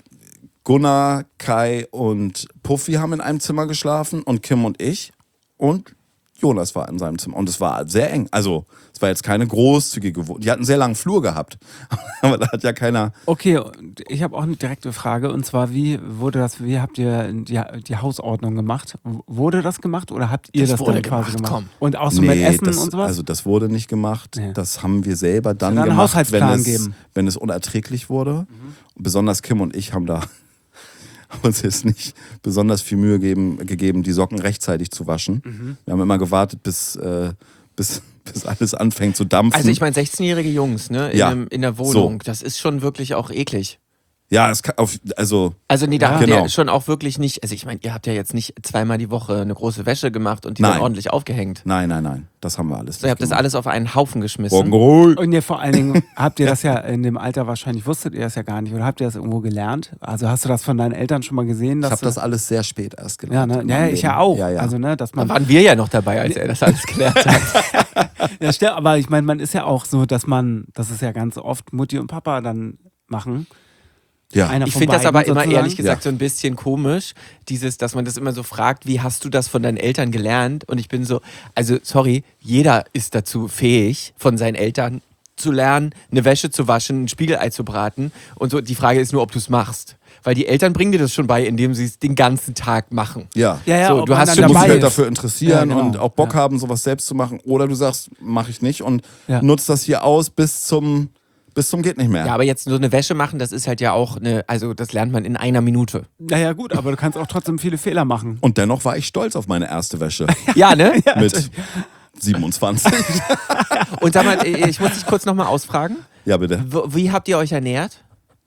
Gunnar, Kai und Puffy haben in einem Zimmer geschlafen und Kim und ich und Jonas war in seinem Zimmer. Und es war sehr eng. Also, es war jetzt keine großzügige Wohnung. Die hatten einen sehr langen Flur gehabt. Aber da hat ja keiner. Okay, und ich habe auch eine direkte Frage und zwar, wie wurde das, wie habt ihr die, die Hausordnung gemacht? W- Wurde das gemacht oder habt ihr Das das, wurde dann quasi gemacht, gemacht? komm. Und auch so mit Essen das, und sowas? Also das wurde nicht gemacht. Nee. Das haben wir selber dann Soll da einen gemacht, wenn Haushaltsplan es, geben? wenn es unerträglich wurde. Und besonders Kim und ich haben da haben uns jetzt nicht besonders viel Mühe geben, gegeben, die Socken rechtzeitig zu waschen. Mhm. Wir haben immer gewartet, bis, äh, bis, bis alles anfängt zu dampfen. Also ich meine, sechzehnjährige Jungs, ne, in, Ja. einem, in der Wohnung, das ist schon wirklich auch eklig. ja, es kann auf, also Also nee, da Ja. habt Genau. ihr schon auch wirklich nicht, also ich meine, ihr habt ja jetzt nicht zweimal die Woche eine große Wäsche gemacht und die Nein. dann ordentlich aufgehängt. nein, nein, nein, das haben wir alles. So, ihr habt das alles auf einen Haufen geschmissen. Morgengeholt. Und ihr vor allen Dingen, habt ihr das ja in dem Alter wahrscheinlich, wusstet ihr das ja gar nicht oder habt ihr das irgendwo gelernt? Also hast du das von deinen Eltern schon mal gesehen? Ich Dass habe du- das alles sehr spät erst ja, gelernt. ne? in ja, meinem ich ja Leben. auch. Ja, ja. Also, ne, dass Da man waren wir ja noch dabei, als er das alles gelernt hat. ja, stimmt, aber ich meine, man ist ja auch so, dass man, das ist ja ganz oft Mutti und Papa dann machen. ja. Einer Ich von finde das beiden aber immer sozusagen. ehrlich gesagt Ja. so ein bisschen komisch, dieses, dass man das immer so fragt, wie hast du das von deinen Eltern gelernt? Und ich bin so, also sorry, jeder ist dazu fähig, von seinen Eltern zu lernen, eine Wäsche zu waschen, ein Spiegelei zu braten und so. Die Frage ist nur, ob du es machst. Weil die Eltern bringen dir das schon bei, indem sie es den ganzen Tag machen. ja. Ja, ja, So, ob du man hast dann schon Du musst dabei dich halt ist. dafür interessieren Ja, genau. und auch Bock Ja. haben, sowas selbst zu machen. Oder du sagst, mache ich nicht und Ja. nutzt das hier aus bis zum, bis zum geht nicht mehr. Ja, aber jetzt so eine Wäsche machen, das ist halt ja auch eine, also das lernt man in einer Minute. Naja, gut, aber du kannst auch trotzdem viele Fehler machen. Und dennoch war ich stolz auf meine erste Wäsche Ja, ne? mit siebenundzwanzig. Und sag mal, ich muss dich kurz nochmal ausfragen. Ja, bitte. W- Wie habt ihr euch ernährt?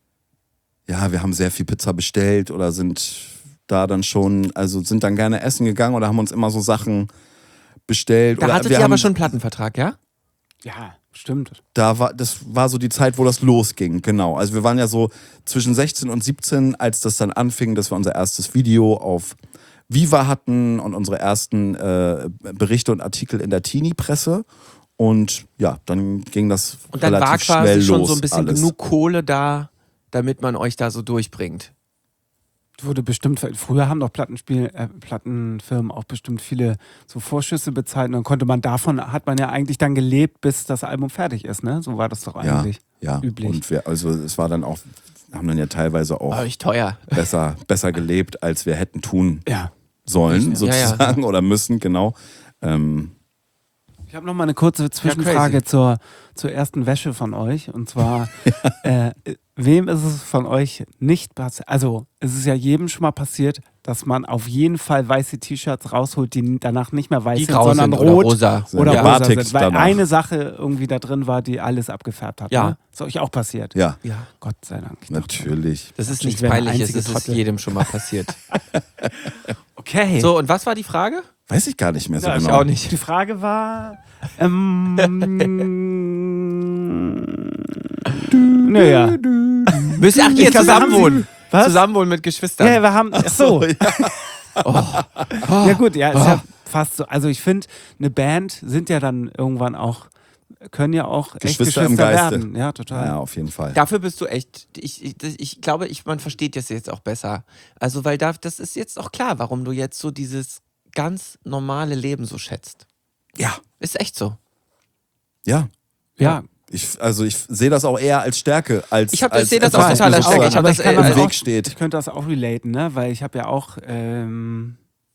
Ja, wir haben sehr viel Pizza bestellt oder sind da dann schon, also sind dann gerne essen gegangen oder haben uns immer so Sachen bestellt. Da oder hattet wir ihr haben, aber schon einen Plattenvertrag, ja? Ja, stimmt. Da war, das war so die Zeit, wo das losging, genau. Also wir waren ja so zwischen sechzehn und siebzehn, als das dann anfing, dass wir unser erstes Video auf Viva hatten und unsere ersten äh, Berichte und Artikel in der Teenie-Presse. Und ja, dann ging das Und dann war relativ quasi schnell schon los. so ein bisschen alles. genug Kohle da, damit man euch da so durchbringt. Wurde bestimmt, früher haben doch Plattenspiel, äh, Plattenfirmen auch bestimmt viele so Vorschüsse bezahlt und dann konnte man davon, hat man ja eigentlich dann gelebt, bis das Album fertig ist, ne? So war das doch Ja, eigentlich ja. üblich. Und wir, also es war dann auch, haben dann ja teilweise auch War euch teuer. besser, besser gelebt, als wir hätten tun Ja. sollen, Ja, sozusagen, oder müssen, genau. Ähm, Ich habe noch mal eine kurze Zwischenfrage crazy. zur, zur ersten Wäsche von euch. Und zwar, äh, wem ist es von euch nicht passiert? Also, es ist ja jedem schon mal passiert, dass man auf jeden Fall weiße T-Shirts rausholt, die danach nicht mehr weiß Die sind, grau sondern sind oder rot rosa. oder Ja. rosa Batik sind. Weil danach. eine Sache irgendwie da drin war, die alles abgefärbt hat. Ja. Ne? Ist euch auch passiert? ja, Ja. Gott sei Dank. Ich dachte, natürlich. Das ist Ich nichts wäre der Peinliches, einzige das ist Trottel. jedem schon mal passiert. okay. So, und was war die Frage? Weiß ich gar nicht mehr so Ja, ich genau. auch nicht. Die Frage war, ähm, naja. Müsst ihr, ach, ihr Ich glaub, wir haben zusammenwohnen. sie- Was? Zusammenwohnen mit Geschwistern. Ja, wir haben, ach so. Ja gut, ja, ist ja fast so. Also ich finde, eine Band sind ja dann irgendwann auch, können ja auch echt Geschwister Geschwister im Geiste. werden. Ja, total. Ja, auf jeden Fall. Dafür bist du echt, ich, ich, ich glaube, ich, man versteht das jetzt auch besser. Also, weil da, das ist jetzt auch klar, warum du jetzt so dieses ganz normale Leben so schätzt. Ja, Ist echt so. ja. Ja, Ich, also ich sehe das auch eher als Stärke, als Ich hab- als ich sehe das etwas, auch was total mir als Stärke. Ich sozusagen hab das, kann äh, das im auch- Weg steht. ich könnte das auch relaten, ne? Weil ich habe ja auch ähm,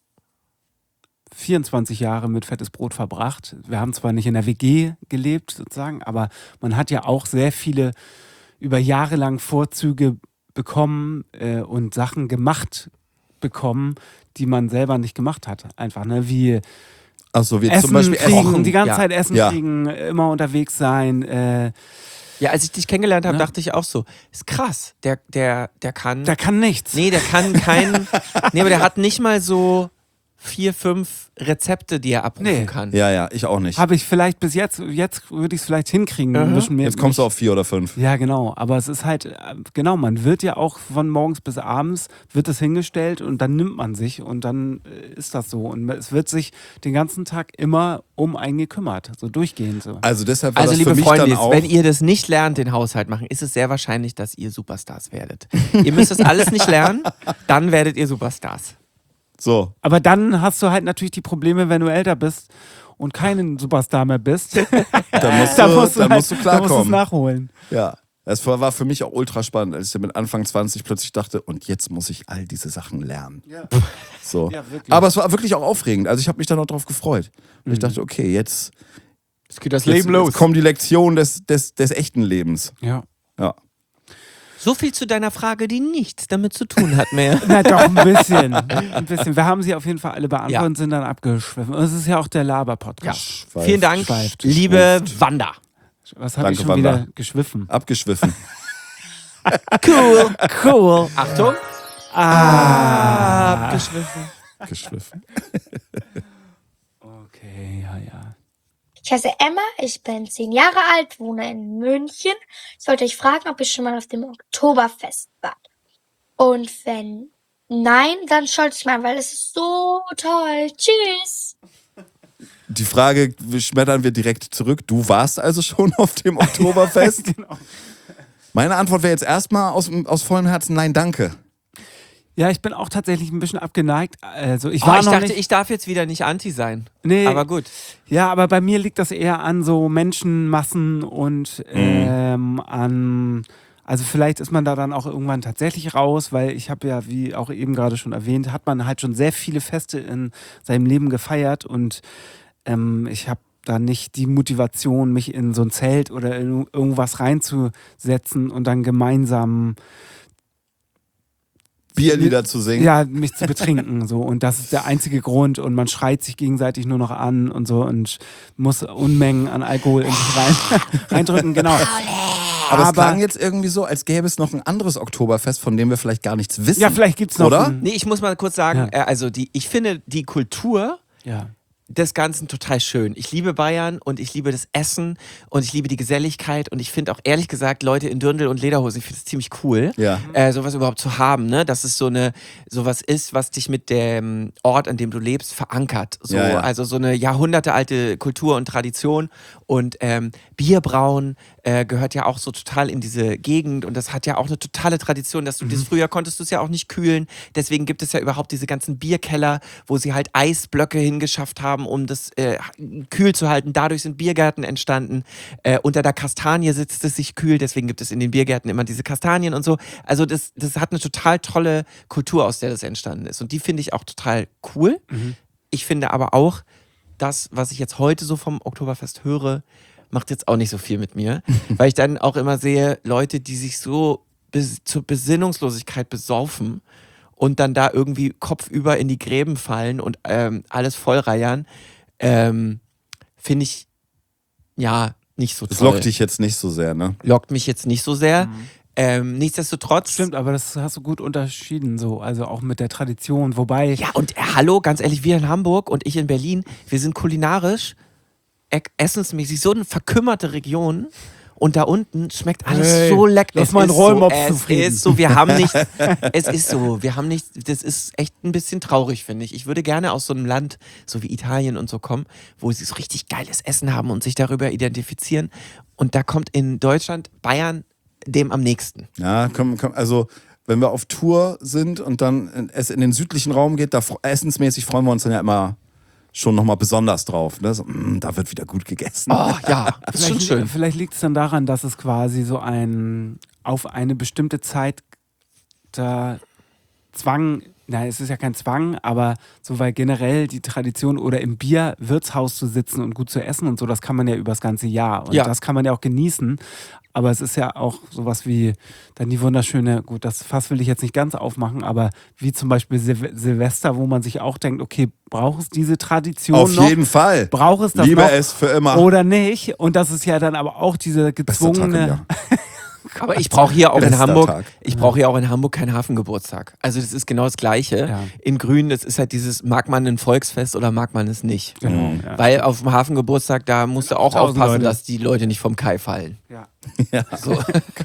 vierundzwanzig Jahre mit Fettes Brot verbracht. Wir haben zwar nicht in der W G gelebt sozusagen, aber man hat ja auch sehr viele über Jahre lang Vorzüge bekommen äh, und Sachen gemacht bekommen, die man selber nicht gemacht hat. Einfach, ne? Wie Achso, wie Essen zum Beispiel kriegen, Essen. die ganze Ja. Zeit Essen Ja. kriegen, immer unterwegs sein. Äh, Ja, als ich dich kennengelernt habe, Ne? dachte ich auch so, ist krass. Der, der, der kann. der kann nichts. nee, der kann kein. nee, aber der hat nicht mal so vier, fünf Rezepte, die er abrufen Nee. kann. Ja, ja, ich auch nicht. Habe ich vielleicht bis jetzt, jetzt würde ich es vielleicht hinkriegen. Mhm. Müssen wir Jetzt kommst du mich- auf vier oder fünf. Ja, genau. Aber es ist halt, äh, genau, man wird ja auch von morgens bis abends, wird es hingestellt und dann nimmt man sich und dann äh, ist das so. Und es wird sich den ganzen Tag immer um einen gekümmert, so durchgehend so. Also deshalb war Also, das liebe für mich Freunde, dann auch. wenn ihr das nicht lernt, den Haushalt machen, ist es sehr wahrscheinlich, dass ihr Superstars werdet. Ihr müsst das alles nicht lernen, dann werdet ihr Superstars. so, Aber dann hast du halt natürlich die Probleme, wenn du älter bist und keinen Superstar mehr bist. dann musst dann du, musst du, dann halt, musst du dann musst du es klarkommen. nachholen. Ja. Es war, war für mich auch ultra spannend, als ich dann mit Anfang zwanzig plötzlich dachte, und jetzt muss ich all diese Sachen lernen. So. Ja, wirklich. Aber es war wirklich auch aufregend. Also ich habe mich dann auch drauf gefreut. Und Mhm. ich dachte, okay, jetzt, Es geht das jetzt, jetzt kommen die Lektionen des, des, des echten Lebens. Ja. Ja. So viel zu deiner Frage, die nichts damit zu tun hat mehr. Na doch, ein bisschen. Ein bisschen. Wir haben sie auf jeden Fall alle beantwortet Ja. und sind dann abgeschwiffen. Und es ist ja auch der Laber-Podcast. Schweif- Vielen Dank, schweift, liebe schwuft. Wanda. Was habe ich Danke, schon wieder Wanda. geschwiffen? Abgeschwiffen. Cool. Cool. Achtung. Ah. Abgeschwiffen. Geschwiffen. Okay, ja, ja. Ich heiße Emma, ich bin zehn Jahre alt, wohne in München. Ich wollte euch fragen, ob ihr schon mal auf dem Oktoberfest wart. Und wenn nein, dann schaut es mal an, weil es ist so toll. Tschüss! Die Frage schmettern wir direkt zurück. Du warst also schon auf dem Oktoberfest? Genau. Meine Antwort wäre jetzt erstmal aus, aus vollem Herzen nein, danke. Ja, ich bin auch tatsächlich ein bisschen abgeneigt. Also ich Oh, war ich noch dachte, nicht. ich darf jetzt wieder nicht anti sein. Nee. Aber gut. Ja, aber bei mir liegt das eher an so Menschenmassen und ähm, an, also vielleicht ist man da dann auch irgendwann tatsächlich raus, weil ich habe ja, wie auch eben gerade schon erwähnt, hat man halt schon sehr viele Feste in seinem Leben gefeiert und ähm, ich habe da nicht die Motivation, mich in so ein Zelt oder in irgendwas reinzusetzen und dann gemeinsam Bierlieder zu singen. ja, mich zu betrinken. So. Und das ist der einzige Grund. Und man schreit sich gegenseitig nur noch an und so und muss Unmengen an Alkohol in sich rein, reindrücken. Genau. Aber, es aber- klang jetzt irgendwie so, als gäbe es noch ein anderes Oktoberfest, von dem wir vielleicht gar nichts wissen. Ja, vielleicht gibt es noch. Oder? Ein, Nee, ich muss mal kurz sagen, Ja. äh, also die, ich finde die Kultur, ja. des Ganzen total schön. Ich liebe Bayern und ich liebe das Essen und ich liebe die Geselligkeit und ich finde auch ehrlich gesagt Leute in Dirndl und Lederhose, ich finde das ziemlich cool, Ja. äh, sowas überhaupt zu haben, ne? Dass es so eine sowas ist, was dich mit dem Ort, an dem du lebst, verankert. So, Ja, ja. also so eine jahrhundertealte Kultur und Tradition und ähm, Bierbrauen äh, gehört ja auch so total in diese Gegend und das hat ja auch eine totale Tradition, dass du das früher konntest du es ja auch nicht kühlen, deswegen gibt es ja überhaupt diese ganzen Bierkeller, wo sie halt Eisblöcke hingeschafft haben, um das äh, kühl zu halten. Dadurch sind Biergärten entstanden. Äh, unter der Kastanie sitzt es sich kühl, deswegen gibt es in den Biergärten immer diese Kastanien und so. Also das, das hat eine total tolle Kultur, aus der das entstanden ist. Und die finde ich auch total cool. Mhm. Ich finde aber auch, das, was ich jetzt heute so vom Oktoberfest höre, macht jetzt auch nicht so viel mit mir. Weil ich dann auch immer sehe, Leute, die sich so bis zur Besinnungslosigkeit besaufen und dann da irgendwie kopfüber in die Gräben fallen und ähm, alles vollreiern, ähm, finde ich, ja, nicht so Das toll. lockt dich jetzt nicht so sehr, ne? Lockt mich jetzt nicht so sehr. Ähm, nichtsdestotrotz. Stimmt, aber das hast du gut unterschieden, so, also auch mit der Tradition, wobei. Ja, und äh, hallo, ganz ehrlich, wir in Hamburg und ich in Berlin, wir sind kulinarisch, e- essensmäßig so eine verkümmerte Region. Und da unten schmeckt alles Hey, so lecker. lass Es mal einen ist Rollmops so, es zufrieden. ist so, wir haben nicht, es ist so, wir haben nicht, das ist echt ein bisschen traurig, finde ich. Ich würde gerne aus so einem Land, so wie Italien und so kommen, wo sie so richtig geiles Essen haben und sich darüber identifizieren. Und da kommt in Deutschland Bayern dem am nächsten. Ja, komm, komm, also wenn wir auf Tour sind und dann es in den südlichen Raum geht, da fr- essensmäßig freuen wir uns dann ja immer schon nochmal besonders drauf. Ne? So, mm, da wird wieder gut gegessen. Oh ja, das ist schon Vielleicht, schön. vielleicht liegt es dann daran, dass es quasi so ein auf eine bestimmte Zeit da Zwang, nein, es ist ja kein Zwang, aber so, weil generell die Tradition oder im Bierwirtshaus zu sitzen und gut zu essen und so, das kann man ja übers ganze Jahr und Ja. das kann man ja auch genießen. Aber es ist ja auch sowas wie dann die wunderschöne, gut, das Fass will ich jetzt nicht ganz aufmachen, aber wie zum Beispiel Sil- Silvester, wo man sich auch denkt, okay, braucht es diese Tradition Auf noch? jeden Fall. Braucht es das Liebe noch? es für immer. Oder nicht? Und das ist ja dann aber auch diese Bester Tag im gezwungene. Jahr. Aber ich brauche hier auch in Bester Hamburg, Tag. ich brauche hier auch in Hamburg keinen Hafengeburtstag. Also das ist genau das Gleiche. Ja. In Grün, das ist halt dieses, mag man ein Volksfest oder mag man es nicht. Genau, Mhm. ja. Weil auf dem Hafengeburtstag, da musst du auch Tausend aufpassen, Leute. dass die Leute nicht vom Kai fallen. Ja. Ja. So.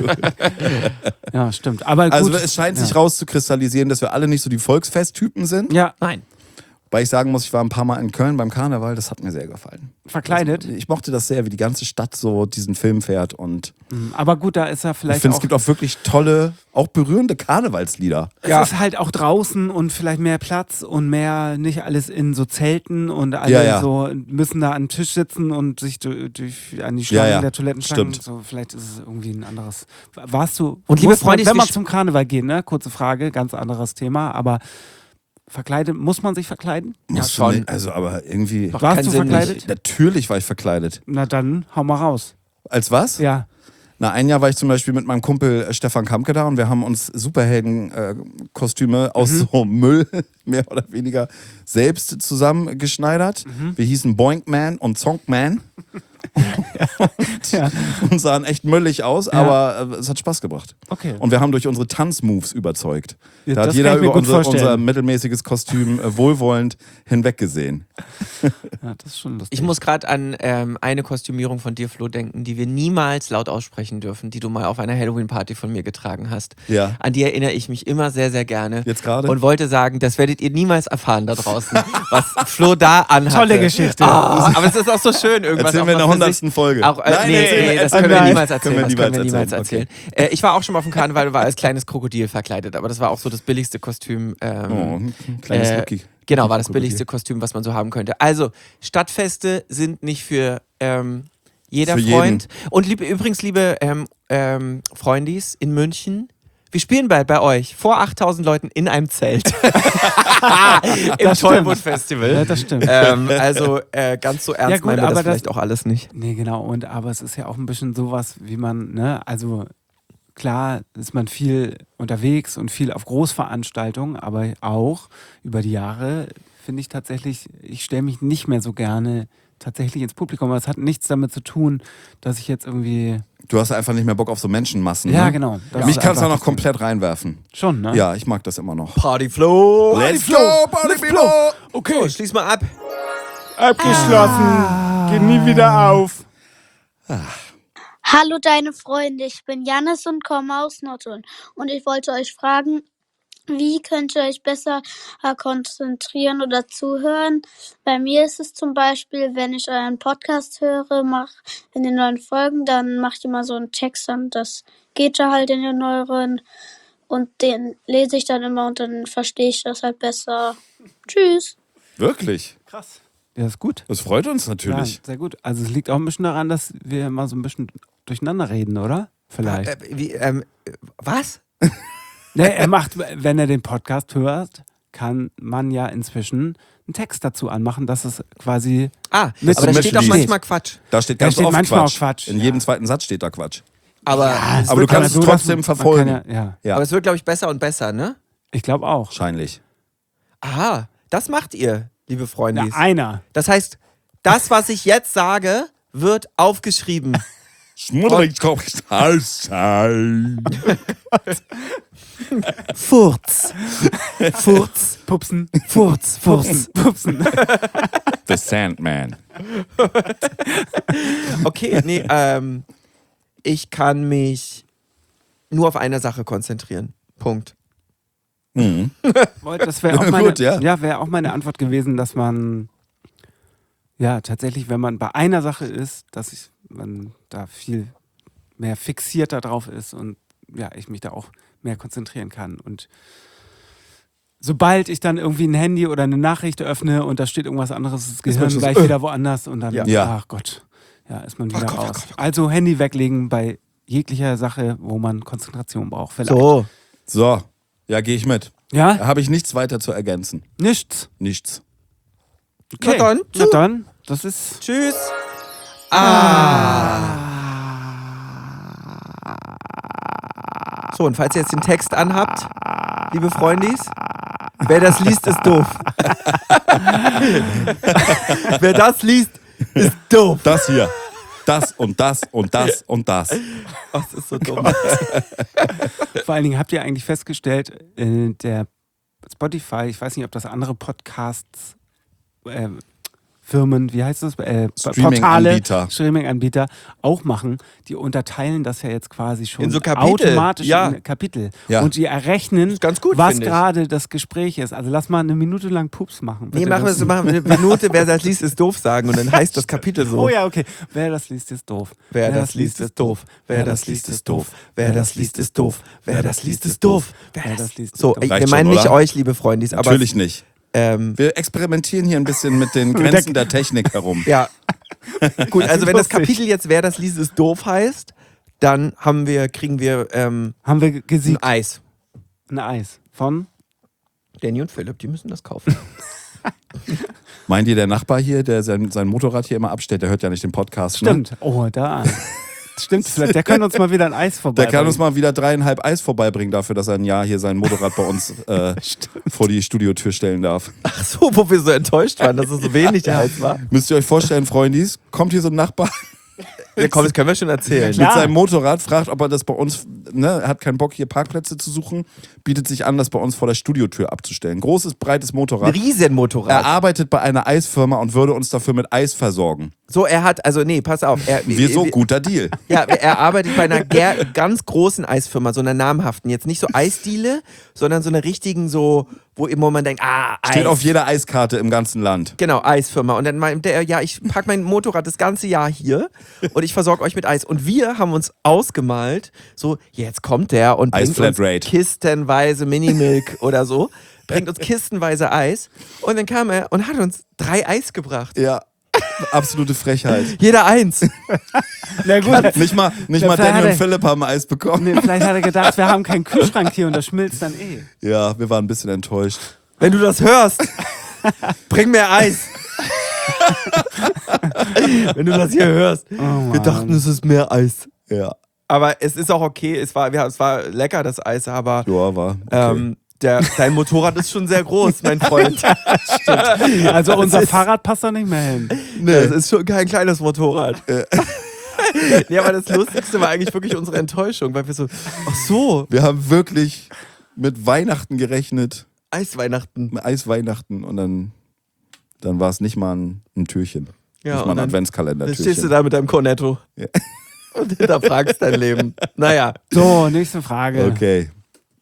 ja, stimmt. Aber gut. Also es scheint sich ja. rauszukristallisieren, dass wir alle nicht so die Volksfesttypen sind. Ja, Nein. Weil ich sagen muss, ich war ein paar Mal in Köln beim Karneval, das hat mir sehr gefallen. verkleidet. Ich mochte das sehr, wie die ganze Stadt so diesen Film fährt. Und Mhm. Aber gut, da ist er ich vielleicht finde, auch. es gibt auch wirklich tolle, auch berührende Karnevalslieder. Es Ja. ist halt auch draußen und vielleicht mehr Platz und mehr nicht alles in so Zelten und alle Ja, ja. so müssen da an den Tisch sitzen und sich durch, durch an die Schlangen Ja, ja. der Toilettenschlangen. Stimmt. So, vielleicht ist es irgendwie ein anderes. Warst du. Und liebe muss man, Freunde, wenn man wir- zum Karneval geht, ne? Kurze Frage, ganz anderes Thema, aber verkleidet, muss man sich verkleiden? Musst du schon. nicht- Also, aber irgendwie. Macht Warst keinen du Sinn, verkleidet? nicht. Natürlich war ich verkleidet. Na dann, hau mal raus. Als was? Ja. Na, ein Jahr war ich zum Beispiel mit meinem Kumpel äh, Stefan Kampke da und wir haben uns Superhelden-Kostüme aus Mhm. so Müll, mehr oder weniger, selbst zusammengeschneidert. Mhm. Wir hießen Boinkman und Zonkman Ja. und sahen echt müllig aus, Ja. aber äh, es hat Spaß gebracht. Okay. Und wir haben durch unsere Tanzmoves überzeugt. Ja, da hat das jeder kann ich mir über gut unser, vorstellen. unser mittelmäßiges Kostüm äh, wohlwollend hinweggesehen. Ja, das ist schon lustig. Ich muss gerade an ähm, eine Kostümierung von dir, Flo, denken, die wir niemals laut aussprechen dürfen, die du mal auf einer Halloween-Party von mir getragen hast. Ja. An die erinnere ich mich immer sehr, sehr gerne. Jetzt gerade? Und wollte sagen, das werdet ihr niemals erfahren da draußen, was Flo da anhatte. Tolle Geschichte. Oh, aber es ist auch so schön irgendwas. Erzählen auch wir in der mal für hundertsten sich- Folge. Auch, äh, Nein, nee, erzählen nee, wir- das können wir nein. niemals erzählen. Können wir das können wir niemals niemals erzählen. erzählen. Äh, ich war auch schon mal auf dem Karneval und war als kleines Krokodil verkleidet, aber das war auch so das billigste Kostüm. Ähm, Oh, ein kleines äh, Lucky. Genau, war das Krokodil. billigste Kostüm, was man so haben könnte. Also, Stadtfeste sind nicht für ähm, jeder Für jeden. Freund. Und liebe, übrigens, liebe ähm, ähm, Freundis in München, wir spielen bald bei euch vor achttausend Leuten in einem Zelt. Im Das stimmt. Tollwood Festival. Ja, das stimmt. ähm, also äh, ganz so ernst Ja, gut, meinen wir aber das das- vielleicht auch alles nicht. Nee, genau. Und aber es ist ja auch ein bisschen sowas, wie man, ne, also klar ist man viel unterwegs und viel auf Großveranstaltungen, aber auch über die Jahre finde ich tatsächlich, ich stelle mich nicht mehr so gerne tatsächlich ins Publikum. Aber es hat nichts damit zu tun, dass ich jetzt irgendwie. Du hast einfach nicht mehr Bock auf so Menschenmassen. Ja, ne? genau. Das Mich ist kannst du auch einfach noch das komplett reinwerfen. Ding. Schon, ne? Ja, ich mag das immer noch. Party Flo! Let's go, Party Let's People! Okay, schließ mal ab. Abgeschlossen. Geht nie wieder auf. Hallo deine Freunde, ich bin Jannis und komme aus Nottuln und ich wollte euch fragen, wie könnt ihr euch besser konzentrieren oder zuhören? Bei mir ist es zum Beispiel, wenn ich euren Podcast höre, mach in den neuen Folgen, dann mache ich immer so einen Text und das geht ja halt in den neueren und den lese ich dann immer und dann verstehe ich das halt besser. Tschüss. Wirklich? Krass. Ja, ist gut. Das freut uns natürlich. Ja, sehr gut. Also es liegt auch ein bisschen daran, dass wir immer so ein bisschen durcheinander reden, oder? Vielleicht. Äh, wie, ähm, was? Ne, er macht, wenn er den Podcast hört, kann man ja inzwischen einen Text dazu anmachen, dass es quasi Ah, Mit aber da so steht auch Mischlied. manchmal Quatsch. Da steht Da ganz steht oft manchmal Quatsch. auch Quatsch, In ja. jedem zweiten Satz steht da Quatsch. Aber, Ja, es aber wird, du kannst so, es dass trotzdem man verfolgen. Kann ja, ja, Ja, aber es wird, glaube ich, besser und besser, ne? ich glaube auch. wahrscheinlich. Aha, das macht ihr, liebe Ja, Freundis. einer. Das heißt, das, was ich jetzt sage, wird aufgeschrieben. Schmudderigskopf sein. Furz. Furz. Pupsen. Furz. Furz. Pupsen. The Sandman. Okay, nee, ähm, ich kann mich nur auf eine Sache konzentrieren. Punkt. Mhm. Das wäre auch, meine, Gut, ja. ja, wär auch meine Antwort gewesen, dass man ja tatsächlich, wenn man bei einer Sache ist, dass ich, man da viel mehr fixierter drauf ist und ja, ich mich da auch mehr konzentrieren kann. Und sobald ich dann irgendwie ein Handy oder eine Nachricht öffne und da steht irgendwas anderes, ist das Gehirn man schon so, gleich äh. wieder woanders und dann, Ja. Ja. ach Gott, ja, ist man wieder Ach Gott, raus. ach Gott, ach Gott. Also Handy weglegen bei jeglicher Sache, wo man Konzentration braucht. Vielleicht. So. So, ja, gehe ich mit. Ja, Da habe ich nichts weiter zu ergänzen. nichts. Nichts. Okay. Na dann, Na dann, das ist Tschüss. Ah. So, und falls ihr jetzt den Text anhabt, liebe Freundis, wer das liest, ist doof. Wer das liest, ist doof. Das hier. Das und das und das und das. Oh, das ist so dumm. Vor allen Dingen habt ihr eigentlich festgestellt, äh, der Spotify, ich weiß nicht, ob das andere Podcasts, äh, Firmen, wie heißt das? Äh, Portale, Streaming-Anbieter. Streaming-Anbieter auch machen, die unterteilen das ja jetzt quasi schon In so Kapitel, automatisch ja. in Kapitel. Ja. Und die errechnen, ist ganz gut, was finde ich. gerade das Gespräch ist. Also lass mal eine Minute lang Pups machen. Nee, bitte. machen wir Das- so, machen wir eine Minute, wer das liest, ist doof sagen und dann heißt das Kapitel so. Oh ja, okay. Wer das liest, ist doof. Wer das liest, ist doof. Wer das liest, ist doof. Wer das liest, ist doof. Wer das liest, ist doof. Wer das liest, ist So, doof. ich, Reicht wir schon, meinen nicht oder? euch, liebe Freundis, aber Natürlich nicht. ähm, Wir experimentieren hier ein bisschen mit den Grenzen der Technik herum. ja. Gut, also wenn das lustig. Kapitel jetzt wer das liest, ist doof heißt, dann haben wir, kriegen wir ähm, Haben wir ein gesiegt. Eis. Ein Eis. Von? Danny und Philipp, die müssen das kaufen. Meint ihr, der Nachbar hier, der sein, sein Motorrad hier immer abstellt, der hört ja nicht den Podcast? Ne? Stimmt. Oh, da. Stimmt, vielleicht. Der kann uns mal wieder ein Eis vorbei. Der kann uns mal wieder dreieinhalb Eis vorbeibringen dafür, dass er ein Jahr hier sein Motorrad bei uns äh, vor die Studiotür stellen darf. Ach so, wo wir so enttäuscht waren, dass es so wenig Eis war. Müsst ihr euch vorstellen, Freundis, kommt hier so ein Nachbar Ja, komm, das können wir schon erzählen. klar. mit seinem Motorrad, fragt, ob er das bei uns, ne, er hat keinen Bock, hier Parkplätze zu suchen, bietet sich an, das bei uns vor der Studiotür abzustellen. Großes, breites Ein Motorrad. Er Riesenmotorrad. arbeitet bei einer Eisfirma und würde uns dafür mit Eis versorgen. So, er hat, also nee, pass auf. Er, Wieso? wir- Guter Deal. Ja, er arbeitet bei einer ger- ganz großen Eisfirma, so einer namhaften. Jetzt nicht so Eisdiele, sondern so einer richtigen, so, wo immer man denkt, ah, Eis. Steht auf jeder Eiskarte im ganzen Land. Genau, Eisfirma. Und dann meinte er, ja, ich pack mein Motorrad das ganze Jahr hier und ich versorge euch mit Eis. Und wir haben uns ausgemalt, so, jetzt kommt der und Eis bringt uns Flatrate. kistenweise Minimilk oder so, bringt uns kistenweise Eis. Und dann kam er und hat uns drei Eis gebracht. Ja, absolute Frechheit. Jeder eins. Na gut. Nicht mal, nicht Ja, mal vielleicht Daniel hat und er- Philipp haben Eis bekommen. Nee, vielleicht hat er gedacht, wir haben keinen Kühlschrank hier und das schmilzt dann eh. Ja, wir waren ein bisschen enttäuscht. Wenn du das hörst, bring mir Eis. Wenn du das hier hörst. Oh, Wir Mann. dachten, es ist mehr Eis. Ja, Aber es ist auch okay. Es war, wir, es war lecker, das Eis, aber ja war. Okay. ähm, der, dein Motorrad ist schon sehr groß, mein Freund. Also unser ist- Fahrrad passt da nicht mehr hin. Nee, es ist schon kein kleines Motorrad. Nee, aber das Lustigste war eigentlich wirklich unsere Enttäuschung, weil wir so, ach so, Wir haben wirklich mit Weihnachten gerechnet, Eisweihnachten. mit Eisweihnachten und dann Dann war es nicht mal ein, ein Türchen. Ja, nicht und mal ein dann Adventskalender-Türchen. stehst du da mit deinem Cornetto und hinterfragst dein Leben. Naja. So, nächste Frage. Okay.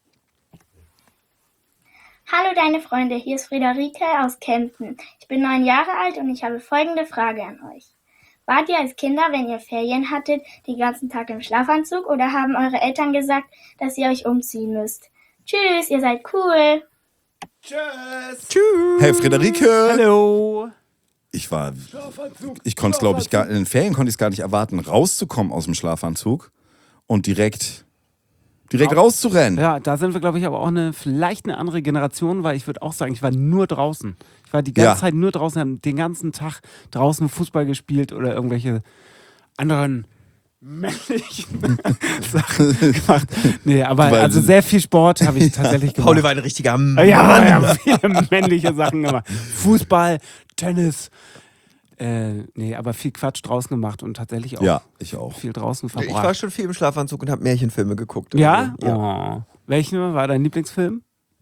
Hallo deine Freunde, hier ist Friederike aus Kempten. Ich bin neun Jahre alt und ich habe folgende Frage an euch. Wart ihr als Kinder, wenn ihr Ferien hattet, den ganzen Tag im Schlafanzug oder haben eure Eltern gesagt, dass ihr euch umziehen müsst? Tschüss, ihr seid cool. Tschüss. Tschüss. Hey Friederike! Hallo. Ich war, ich konnte es glaube ich gar, in den Ferien konnte ich es gar nicht erwarten, rauszukommen aus dem Schlafanzug und direkt, direkt rauszurennen. Ja, da sind wir, glaube ich, aber auch eine, vielleicht eine andere Generation, weil ich würde auch sagen, ich war nur draußen. Ich war die ganze Ja. Zeit nur draußen, habe den ganzen Tag draußen Fußball gespielt oder irgendwelche anderen männlichen Sachen gemacht. Nee, aber Weil- also sehr viel Sport habe ich tatsächlich gemacht. Pauli war ein richtiger Mann. Ja, wir haben viele männliche Sachen gemacht. Fußball, Tennis. Äh, nee, aber viel Quatsch draußen gemacht und tatsächlich auch Ja, ich auch. viel draußen Ich war verbracht. schon viel im Schlafanzug und habe Märchenfilme geguckt. Ja? Also, ja. Oh. Welchen war dein Lieblingsfilm?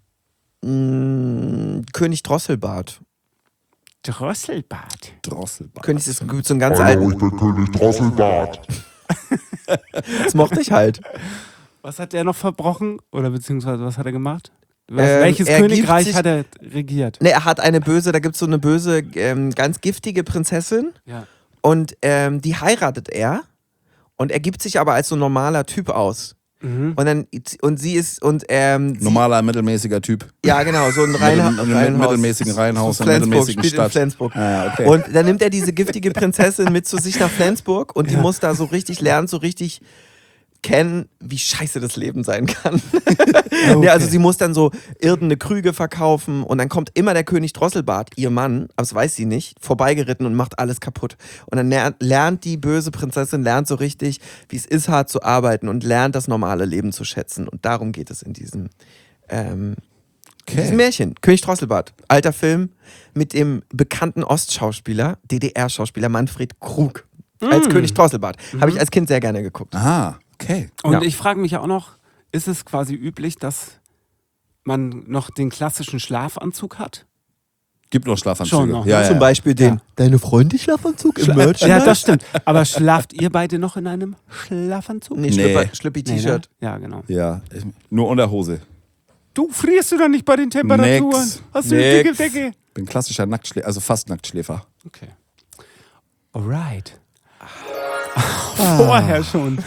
Mm, König Drosselbart. Drosselbart. Drosselbart. König ist so ein ganz Hallo, alten. ich bin König Drosselbart. Das mochte ich halt. Was hat der noch verbrochen? Oder beziehungsweise was hat er gemacht? Was, Ähm, welches er gibt Königreich sich- hat er regiert? Ne, er hat eine böse, da gibt es so eine böse, ähm, ganz giftige Prinzessin Ja. und ähm, die heiratet er und er gibt sich aber als so ein normaler Typ aus. Mhm. Und dann und sie ist und ähm, sie, Normaler, mittelmäßiger Typ. ja genau, so ein Reihenha Mittel- Reihenhaus. mit mittelmäßigen Reihenhaus So in einer Flensburg, mittelmäßigen spielt in Stadt. Flensburg. Ah, okay. Und dann nimmt er diese giftige Prinzessin mit zu sich nach Flensburg und die muss da so richtig lernen, so richtig kennen, wie scheiße das Leben sein kann. Nee, also sie muss dann so irdene Krüge verkaufen und dann kommt immer der König Drosselbart, ihr Mann, aber das weiß sie nicht, vorbeigeritten und macht alles kaputt. Und dann lernt, lernt die böse Prinzessin, lernt so richtig, wie es ist, hart zu arbeiten und lernt das normale Leben zu schätzen. Und darum geht es in diesem, ähm, in diesem Märchen. König Drosselbart, alter Film mit dem bekannten Ostschauspieler, D D R-Schauspieler Manfred Krug. Als König Drosselbart. Habe ich als Kind sehr gerne geguckt. Aha, okay. Und Ja. ich frage mich auch noch, ist es quasi üblich, dass man noch den klassischen Schlafanzug hat? Gibt noch Schlafanzüge. Schon noch, ja, ne? ja. Zum Beispiel den Ja. Deine Freundin Schlafanzug im Merch? Ja, das stimmt. Aber schlaft ihr beide noch in einem Schlafanzug? Nee, Nee. Schlüpper, Schlüppi Nee, ne? T-Shirt. Ja, genau. Ja, ich- nur Unterhose. Du frierst du doch nicht bei den Temperaturen? Nix. Hast du eine dicke Nix. Decke? Bin klassischer Nacktschläfer, also fast Nacktschläfer. Okay. Alright. Vorher schon.